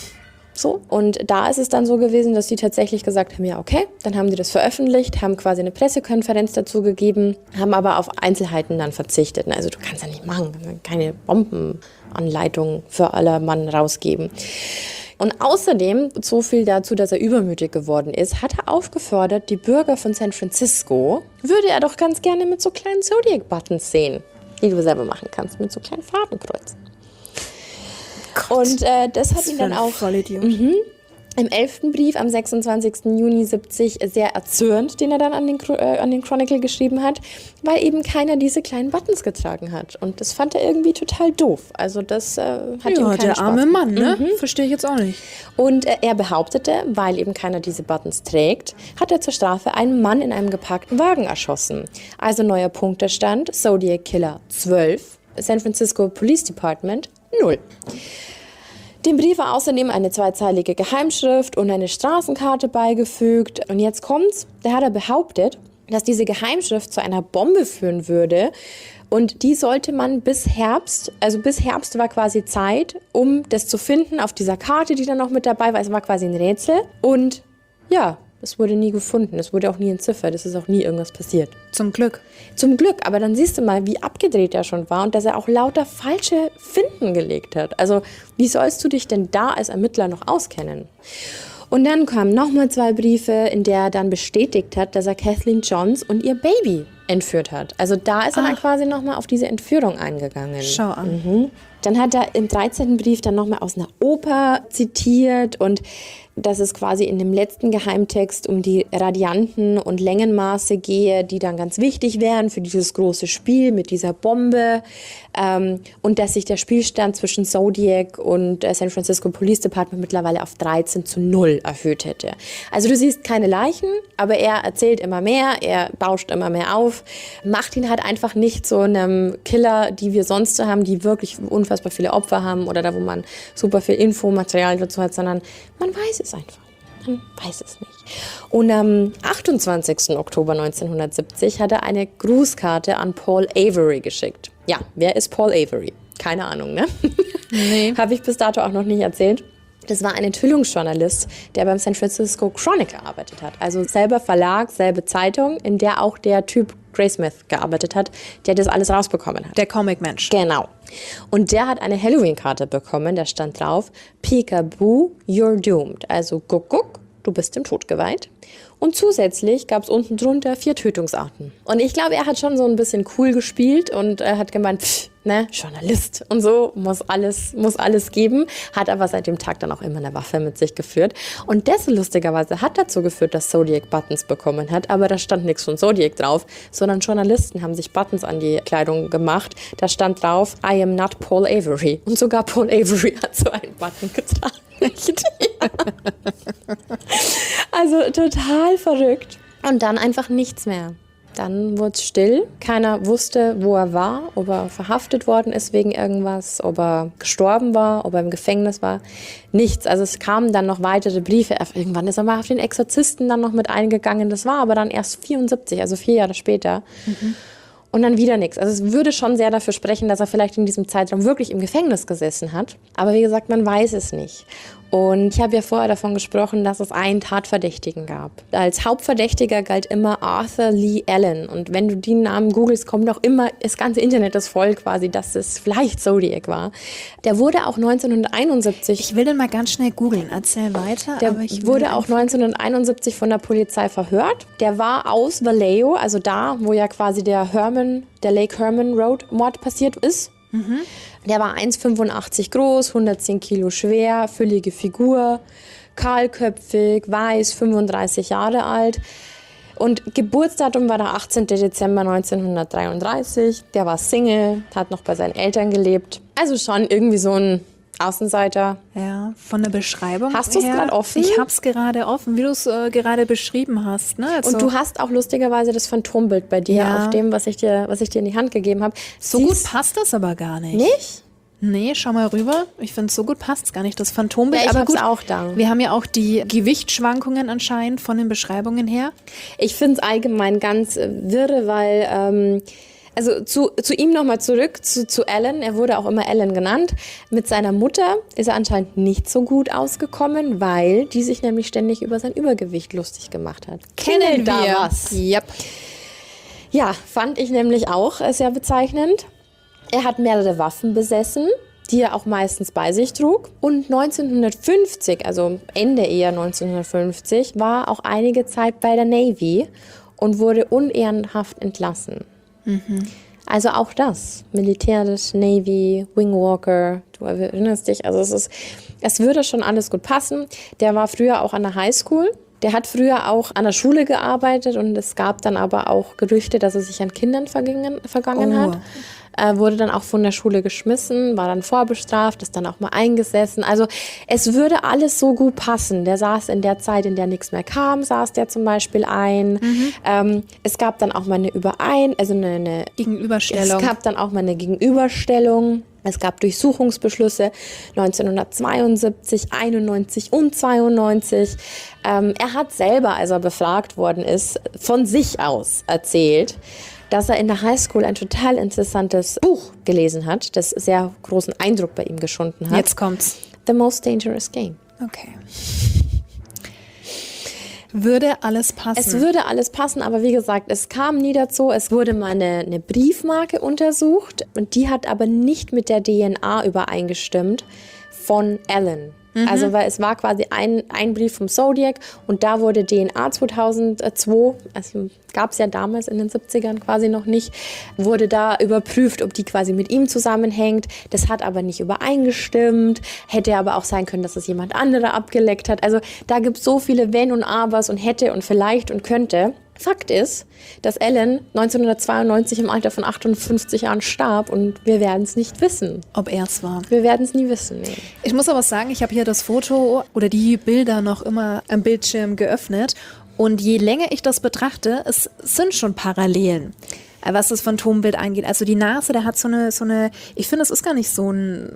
So. Und da ist es dann so gewesen, dass die tatsächlich gesagt haben, ja okay, dann haben die das veröffentlicht, haben quasi eine Pressekonferenz dazu gegeben, haben aber auf Einzelheiten dann verzichtet. Also du kannst ja nicht machen, keine Bombenanleitung für alle Mann rausgeben. Und außerdem, so viel dazu, dass er übermütig geworden ist, hat er aufgefordert, die Bürger von San Francisco, würde er doch ganz gerne mit so kleinen Zodiac-Buttons sehen, die du selber machen kannst, mit so kleinen Fadenkreuzen. Und äh, das hat ihn dann auch mhm, im elften Brief am sechsundzwanzigsten Juni siebzig sehr erzürnt, den er dann an den, äh, an den Chronicle geschrieben hat, weil eben keiner diese kleinen Buttons getragen hat. Und das fand er irgendwie total doof. Also das äh, hat ja, ihm keinen der Spaß arme Mann, ne? Mhm. Verstehe ich jetzt auch nicht. Und äh, er behauptete, weil eben keiner diese Buttons trägt, hat er zur Strafe einen Mann in einem geparkten Wagen erschossen. Also neuer Punktestand, Zodiac Killer zwölf, San Francisco Police Department null. Dem Brief war außerdem eine zweizeilige Geheimschrift und eine Straßenkarte beigefügt. Und jetzt kommt's, da hat er behauptet, dass diese Geheimschrift zu einer Bombe führen würde Und die sollte man bis Herbst, also bis Herbst war quasi Zeit, um das zu finden auf dieser Karte, die dann noch mit dabei war. Es war quasi ein Rätsel. Und ja, es wurde nie gefunden. Es wurde auch nie entziffert. Es ist auch nie irgendwas passiert. Zum Glück. Zum Glück. Aber dann siehst du mal, wie abgedreht er schon war und dass er auch lauter falsche Finden gelegt hat. Also wie sollst du dich denn da als Ermittler noch auskennen? Und dann kamen nochmal zwei Briefe, in der er dann bestätigt hat, dass er Kathleen Johns und ihr Baby entführt hat. Also da ist er dann quasi nochmal auf diese Entführung eingegangen. Schau an. Mhm. Dann hat er im dreizehnten Brief dann nochmal aus einer Oper zitiert und dass es quasi in dem letzten Geheimtext um die Radianten und Längenmaße gehe, die dann ganz wichtig wären für dieses große Spiel mit dieser Bombe ähm, und dass sich der Spielstand zwischen Zodiac und äh, San Francisco Police Department mittlerweile auf dreizehn zu null erhöht hätte. Also du siehst keine Leichen, aber er erzählt immer mehr, er bauscht immer mehr auf, macht ihn halt einfach nicht so einem Killer, die wir sonst so haben, die wirklich unfassbar viele Opfer haben oder da, wo man super viel Infomaterial dazu hat, sondern man weiß es einfach. Man weiß es nicht. Und am achtundzwanzigsten Oktober neunzehnhundertsiebzig hat er eine Grußkarte an Paul Avery geschickt. Ja, wer ist Paul Avery? Keine Ahnung, ne? Nee. Habe ich bis dato auch noch nicht erzählt. Das war ein Enthüllungsjournalist, der beim San Francisco Chronicle gearbeitet hat. Also selber Verlag, selbe Zeitung, in der auch der Typ Graysmith gearbeitet hat, der das alles rausbekommen hat. Der Comic-Mensch. Genau. Und der hat eine Halloween-Karte bekommen, da stand drauf, Peekaboo, you're doomed. Also guck, guck, du bist dem Tod geweiht. Und zusätzlich gab es unten drunter vier Tötungsarten. Und ich glaube, er hat schon so ein bisschen cool gespielt und er hat gemeint, pff, ne, Journalist und so, muss alles, muss alles geben. Hat aber seit dem Tag dann auch immer eine Waffe mit sich geführt. Und das lustigerweise hat dazu geführt, dass Zodiac Buttons bekommen hat. Aber da stand nichts von Zodiac drauf, sondern Journalisten haben sich Buttons an die Kleidung gemacht. Da stand drauf, I am not Paul Avery. Und sogar Paul Avery hat so einen Button getragen. Ja. Also total verrückt. Und dann einfach nichts mehr. Dann wurde es still. Keiner wusste, wo er war, ob er verhaftet worden ist wegen irgendwas, ob er gestorben war, ob er im Gefängnis war. Nichts. Also es kamen dann noch weitere Briefe. Irgendwann ist er mal auf den Exorzisten dann noch mit eingegangen. Das war aber dann erst vierundsiebzig, also vier Jahre später. Mhm. Und dann wieder nichts. Also es würde schon sehr dafür sprechen, dass er vielleicht in diesem Zeitraum wirklich im Gefängnis gesessen hat. Aber wie gesagt, man weiß es nicht. Und ich habe ja vorher davon gesprochen, dass es einen Tatverdächtigen gab. Als Hauptverdächtiger galt immer Arthur Lee Allen. Und wenn du den Namen googelst, kommt auch immer, das ganze Internet ist voll quasi, dass es vielleicht Zodiac war. Der wurde auch neunzehnhunderteinundsiebzig... Ich will den mal ganz schnell googeln. Erzähl weiter. Der aber ich wurde auch neunzehnhunderteinundsiebzig von der Polizei verhört. Der war aus Vallejo, also da, wo ja quasi der Herman, der Lake Herman Road Mord passiert ist. Mhm. Der war eins Komma fünfundachtzig groß, hundertzehn Kilo schwer, füllige Figur, kahlköpfig, weiß, fünfunddreißig Jahre alt. Und Geburtsdatum war der achtzehnten Dezember neunzehnhundertdreiunddreißig. Der war Single, hat noch bei seinen Eltern gelebt. Also schon irgendwie so ein Außenseiter. Ja, von der Beschreibung Hast du es gerade offen? Ich hab's gerade offen, wie du es äh, gerade beschrieben hast. Ne? Also und du hast auch lustigerweise das Phantombild bei dir, ja. auf dem, was ich dir, was ich dir in die Hand gegeben habe. So gut passt das aber gar nicht. Nicht? Nee, schau mal rüber. Ich finde, so gut passt es gar nicht, das Phantombild. Ja, ich aber hab's gut, auch da. Wir haben ja auch die Gewichtsschwankungen anscheinend von den Beschreibungen her. Ich finde es allgemein ganz äh, wirre, weil... Ähm, Also zu, zu ihm nochmal zurück, zu, zu Alan, er wurde auch immer Alan genannt. Mit seiner Mutter ist er anscheinend nicht so gut ausgekommen, weil die sich nämlich ständig über sein Übergewicht lustig gemacht hat. Kennen da wir. was? Yep. Ja, fand ich nämlich auch sehr bezeichnend. Er hat mehrere Waffen besessen, die er auch meistens bei sich trug. Und neunzehnhundertfünfzig, also Ende eher neunzehnhundertfünfzig, war auch einige Zeit bei der Navy und wurde unehrenhaft entlassen. Mhm. Also auch das, militärisch, Navy, Wingwalker, du erinnerst dich, also es ist, es würde schon alles gut passen. Der war früher auch an der Highschool, der hat früher auch an der Schule gearbeitet und es gab dann aber auch Gerüchte, dass er sich an Kindern vergangen, vergangen oh. hat. Äh, wurde dann auch von der Schule geschmissen, war dann vorbestraft, ist dann auch mal eingesessen. Also es würde alles so gut passen. Der saß in der Zeit, in der nichts mehr kam, saß der zum Beispiel ein. Mhm. Ähm, es gab dann auch mal eine Überein, also eine, eine Gegenüberstellung. Es gab dann auch mal eine Gegenüberstellung. Es gab Durchsuchungsbeschlüsse neunzehnhundertzweiundsiebzig, einundneunzig und zweiundneunzig. Ähm, er hat selber, als er befragt worden ist, von sich aus erzählt, dass er in der Highschool ein total interessantes Buch gelesen hat, das sehr großen Eindruck bei ihm geschunden hat. Jetzt kommt's. The Most Dangerous Game. Okay. Würde alles passen? Es würde alles passen, aber wie gesagt, es kam nie dazu. Es wurde mal eine, eine Briefmarke untersucht und die hat aber nicht mit der D N A übereingestimmt von Alan. Mhm. Also weil es war quasi ein, ein Brief vom Zodiac und da wurde D N A zweitausendzwei, also gab es ja damals in den siebzigern quasi noch nicht, wurde da überprüft, ob die quasi mit ihm zusammenhängt. Das hat aber nicht übereingestimmt. Hätte aber auch sein können, dass es jemand anderer abgeleckt hat. Also da gibt es so viele Wenn und Abers und hätte und vielleicht und könnte. Fakt ist, dass Alan neunzehnhundertzweiundneunzig im Alter von achtundfünfzig Jahren starb und wir werden es nicht wissen. Ob er es war. Wir werden es nie wissen. Nee. Ich muss aber sagen, ich habe hier das Foto oder die Bilder noch immer am Bildschirm geöffnet und je länger ich das betrachte, es sind schon Parallelen, was das Phantombild angeht. Also die Nase, der hat so eine, so eine, ich finde, es ist gar nicht so ein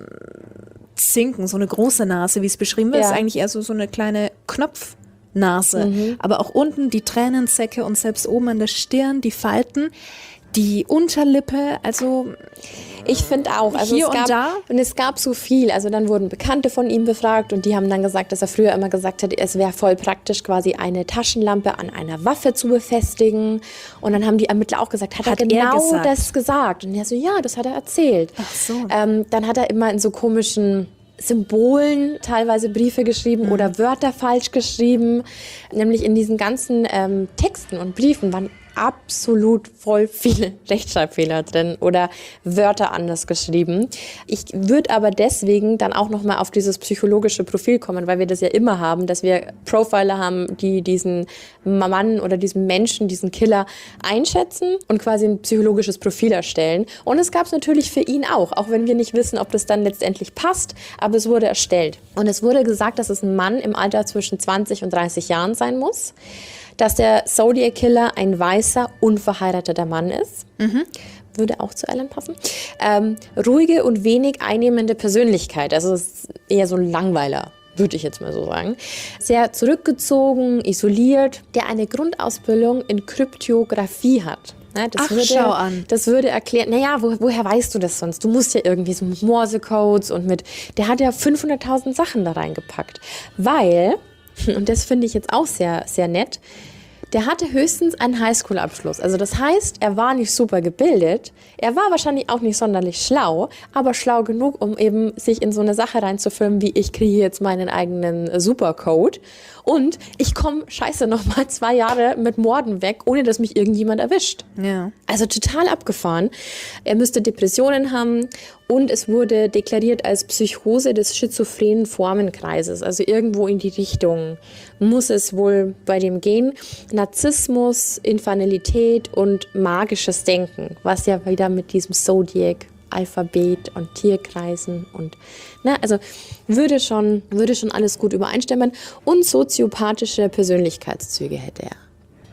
Zinken, so eine große Nase, wie es beschrieben wird. Es Ja. ist eigentlich eher so, so eine kleine Knopf. Nase, mhm. aber auch unten die Tränensäcke und selbst oben an der Stirn die Falten, die Unterlippe, also ich finde auch, also hier es gab, und da. Und es gab so viel, also dann wurden Bekannte von ihm befragt und die haben dann gesagt, dass er früher immer gesagt hat, es wäre voll praktisch quasi eine Taschenlampe an einer Waffe zu befestigen und dann haben die Ermittler auch gesagt, hat, Hat er er genau gesagt? das gesagt? Und er so, ja, das hat er erzählt. Ach so. Ähm, dann hat er immer in so komischen Symbolen teilweise Briefe geschrieben mhm. oder Wörter falsch geschrieben. Nämlich in diesen ganzen ähm, Texten und Briefen waren absolut voll viele Rechtschreibfehler drin oder Wörter anders geschrieben. Ich würde aber deswegen dann auch nochmal auf dieses psychologische Profil kommen, weil wir das ja immer haben, dass wir Profiler haben, die diesen Mann oder diesen Menschen, diesen Killer einschätzen und quasi ein psychologisches Profil erstellen. Und es gab es natürlich für ihn auch, auch wenn wir nicht wissen, ob das dann letztendlich passt, aber es wurde erstellt. Und es wurde gesagt, dass es ein Mann im Alter zwischen zwanzig und dreißig Jahren sein muss, dass der Zodiac Killer ein weißer, unverheirateter Mann ist. Mhm. Würde auch zu Alan passen. Ähm, ruhige und wenig einnehmende Persönlichkeit. Also ist eher so ein Langweiler, würde ich jetzt mal so sagen. Sehr zurückgezogen, isoliert, der eine Grundausbildung in Kryptographie hat. Ja, das Ach, würde, schau an. Das würde erklären, naja, wo, woher weißt du das sonst? Du musst ja irgendwie so mit Morse-Codes und mit, der hat ja fünfhunderttausend Sachen da reingepackt. Weil, und das finde ich jetzt auch sehr, sehr nett, der hatte höchstens einen Highschool-Abschluss. Also das heißt, er war nicht super gebildet, er war wahrscheinlich auch nicht sonderlich schlau, aber schlau genug, um eben sich in so eine Sache reinzufilmen, wie ich kriege jetzt meinen eigenen Supercode und ich komme, scheiße, nochmal zwei Jahre mit Morden weg, ohne dass mich irgendjemand erwischt. Ja. Also total abgefahren. Er müsste Depressionen haben und es wurde deklariert als Psychose des schizophrenen Formenkreises. Also irgendwo in die Richtung muss es wohl bei dem gehen. Narzissmus, Infantilität und magisches Denken, was ja wieder mit diesem Zodiac, Alphabet und Tierkreisen und na, also würde schon, würde schon alles gut übereinstimmen. Und soziopathische Persönlichkeitszüge hätte er.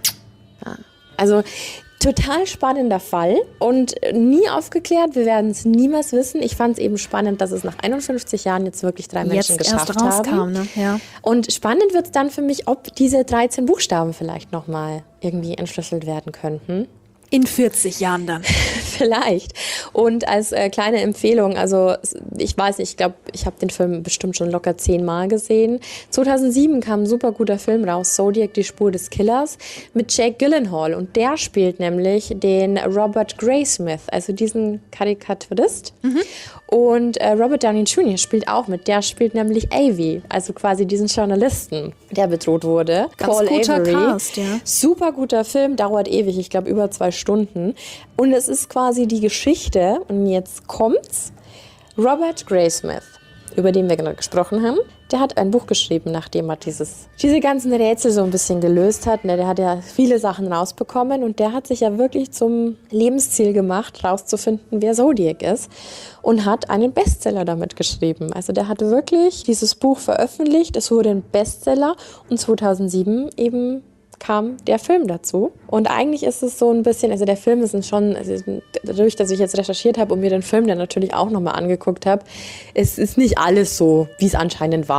Ja. Also total spannender Fall und nie aufgeklärt. Wir werden es niemals wissen. Ich fand es eben spannend, dass es nach einundfünfzig Jahren jetzt wirklich drei Menschen jetzt geschafft erst rauskam, haben. Ne? Ja. Und spannend wird es dann für mich, ob diese dreizehn Buchstaben vielleicht nochmal irgendwie entschlüsselt werden könnten. In vierzig Jahren dann. Vielleicht. Und als äh, kleine Empfehlung, also ich weiß nicht, ich glaube, ich habe den Film bestimmt schon locker zehnmal gesehen. zweitausendsieben kam ein super guter Film raus, Zodiac, die Spur des Killers, mit Jake Gyllenhaal. Und der spielt nämlich den Robert Graysmith, also diesen Karikaturist. Mhm. Und äh, Robert Downey Junior spielt auch mit. Der spielt nämlich Avi, also quasi diesen Journalisten, der bedroht wurde. Ganz Paul guter Avery. Cast, ja. Super guter Film, dauert ewig, ich glaube über zwei Stunden. Und es ist quasi die Geschichte, und jetzt kommt's, Robert Graysmith, über den wir gerade gesprochen haben, der hat ein Buch geschrieben, nachdem er dieses, diese ganzen Rätsel so ein bisschen gelöst hat. Der hat ja viele Sachen rausbekommen und der hat sich ja wirklich zum Lebensziel gemacht, rauszufinden, wer Zodiac ist und hat einen Bestseller damit geschrieben. Also der hat wirklich dieses Buch veröffentlicht, es wurde ein Bestseller und zweitausendsieben eben kam der Film dazu. Und eigentlich ist es so ein bisschen, also der Film ist schon, also dadurch, dass ich jetzt recherchiert habe und mir den Film dann natürlich auch nochmal angeguckt habe, es ist nicht alles so, wie es anscheinend war.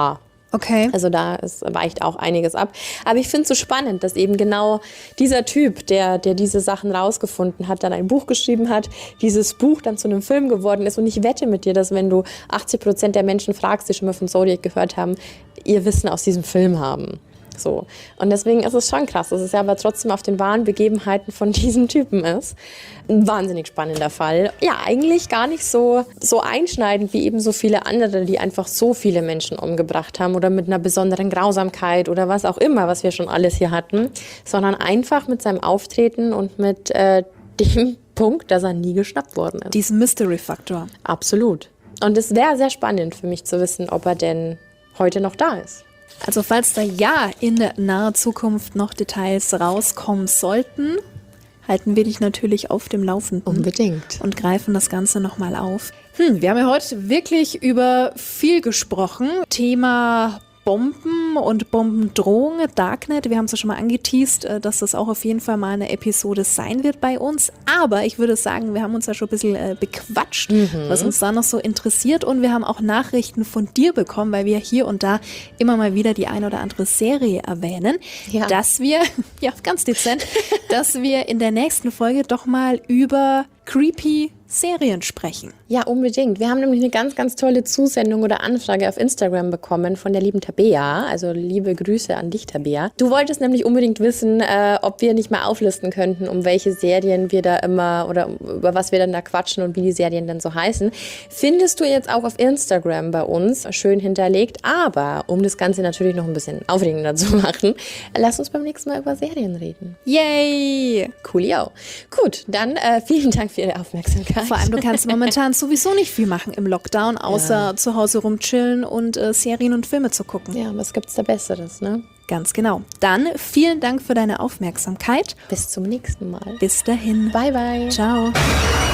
Okay. Also da ist, weicht auch einiges ab. Aber ich finde es so spannend, dass eben genau dieser Typ, der, der diese Sachen rausgefunden hat, dann ein Buch geschrieben hat, dieses Buch dann zu einem Film geworden ist. Und ich wette mit dir, dass wenn du achtzig Prozent der Menschen fragst, die schon mal von Zodiac gehört haben, ihr Wissen aus diesem Film haben. So. Und deswegen ist es schon krass, dass es ja aber trotzdem auf den wahren Begebenheiten von diesem Typen ist. Ein wahnsinnig spannender Fall. Ja, eigentlich gar nicht so, so einschneidend wie eben so viele andere, die einfach so viele Menschen umgebracht haben oder mit einer besonderen Grausamkeit oder was auch immer, was wir schon alles hier hatten, sondern einfach mit seinem Auftreten und mit äh, dem Punkt, dass er nie geschnappt worden ist. Diesen Mystery-Faktor. Absolut. Und es wäre sehr spannend für mich zu wissen, ob er denn heute noch da ist. Also falls da ja in naher Zukunft noch Details rauskommen sollten, halten wir dich natürlich auf dem Laufenden. Unbedingt. Und greifen das Ganze nochmal auf. Hm, wir haben ja heute wirklich über viel gesprochen. Thema Bomben und Bombendrohung, Darknet. Wir haben es ja schon mal angeteast, dass das auch auf jeden Fall mal eine Episode sein wird bei uns. Aber ich würde sagen, wir haben uns ja schon ein bisschen äh, bequatscht, mhm. was uns da noch so interessiert. Und wir haben auch Nachrichten von dir bekommen, weil wir hier und da immer mal wieder die eine oder andere Serie erwähnen, ja. dass wir, ja ganz dezent, dass wir in der nächsten Folge doch mal über creepy Serien sprechen. Ja, unbedingt. Wir haben nämlich eine ganz, ganz tolle Zusendung oder Anfrage auf Instagram bekommen von der lieben Tabea. Also liebe Grüße an dich, Tabea. Du wolltest nämlich unbedingt wissen, äh, ob wir nicht mal auflisten könnten, um welche Serien wir da immer oder über was wir dann da quatschen und wie die Serien dann so heißen. Findest du jetzt auch auf Instagram bei uns schön hinterlegt. Aber um das Ganze natürlich noch ein bisschen aufregender zu machen, lass uns beim nächsten Mal über Serien reden. Yay! Coolio. Gut, dann äh, vielen Dank für Ihre Aufmerksamkeit. Vor allem, du kannst momentan sowieso nicht viel machen im Lockdown, außer ja. zu Hause rumchillen und äh, Serien und Filme zu gucken. Ja, was gibt's da Besseres, ne? Ganz genau. Dann vielen Dank für deine Aufmerksamkeit. Bis zum nächsten Mal. Bis dahin. Bye, bye. Ciao.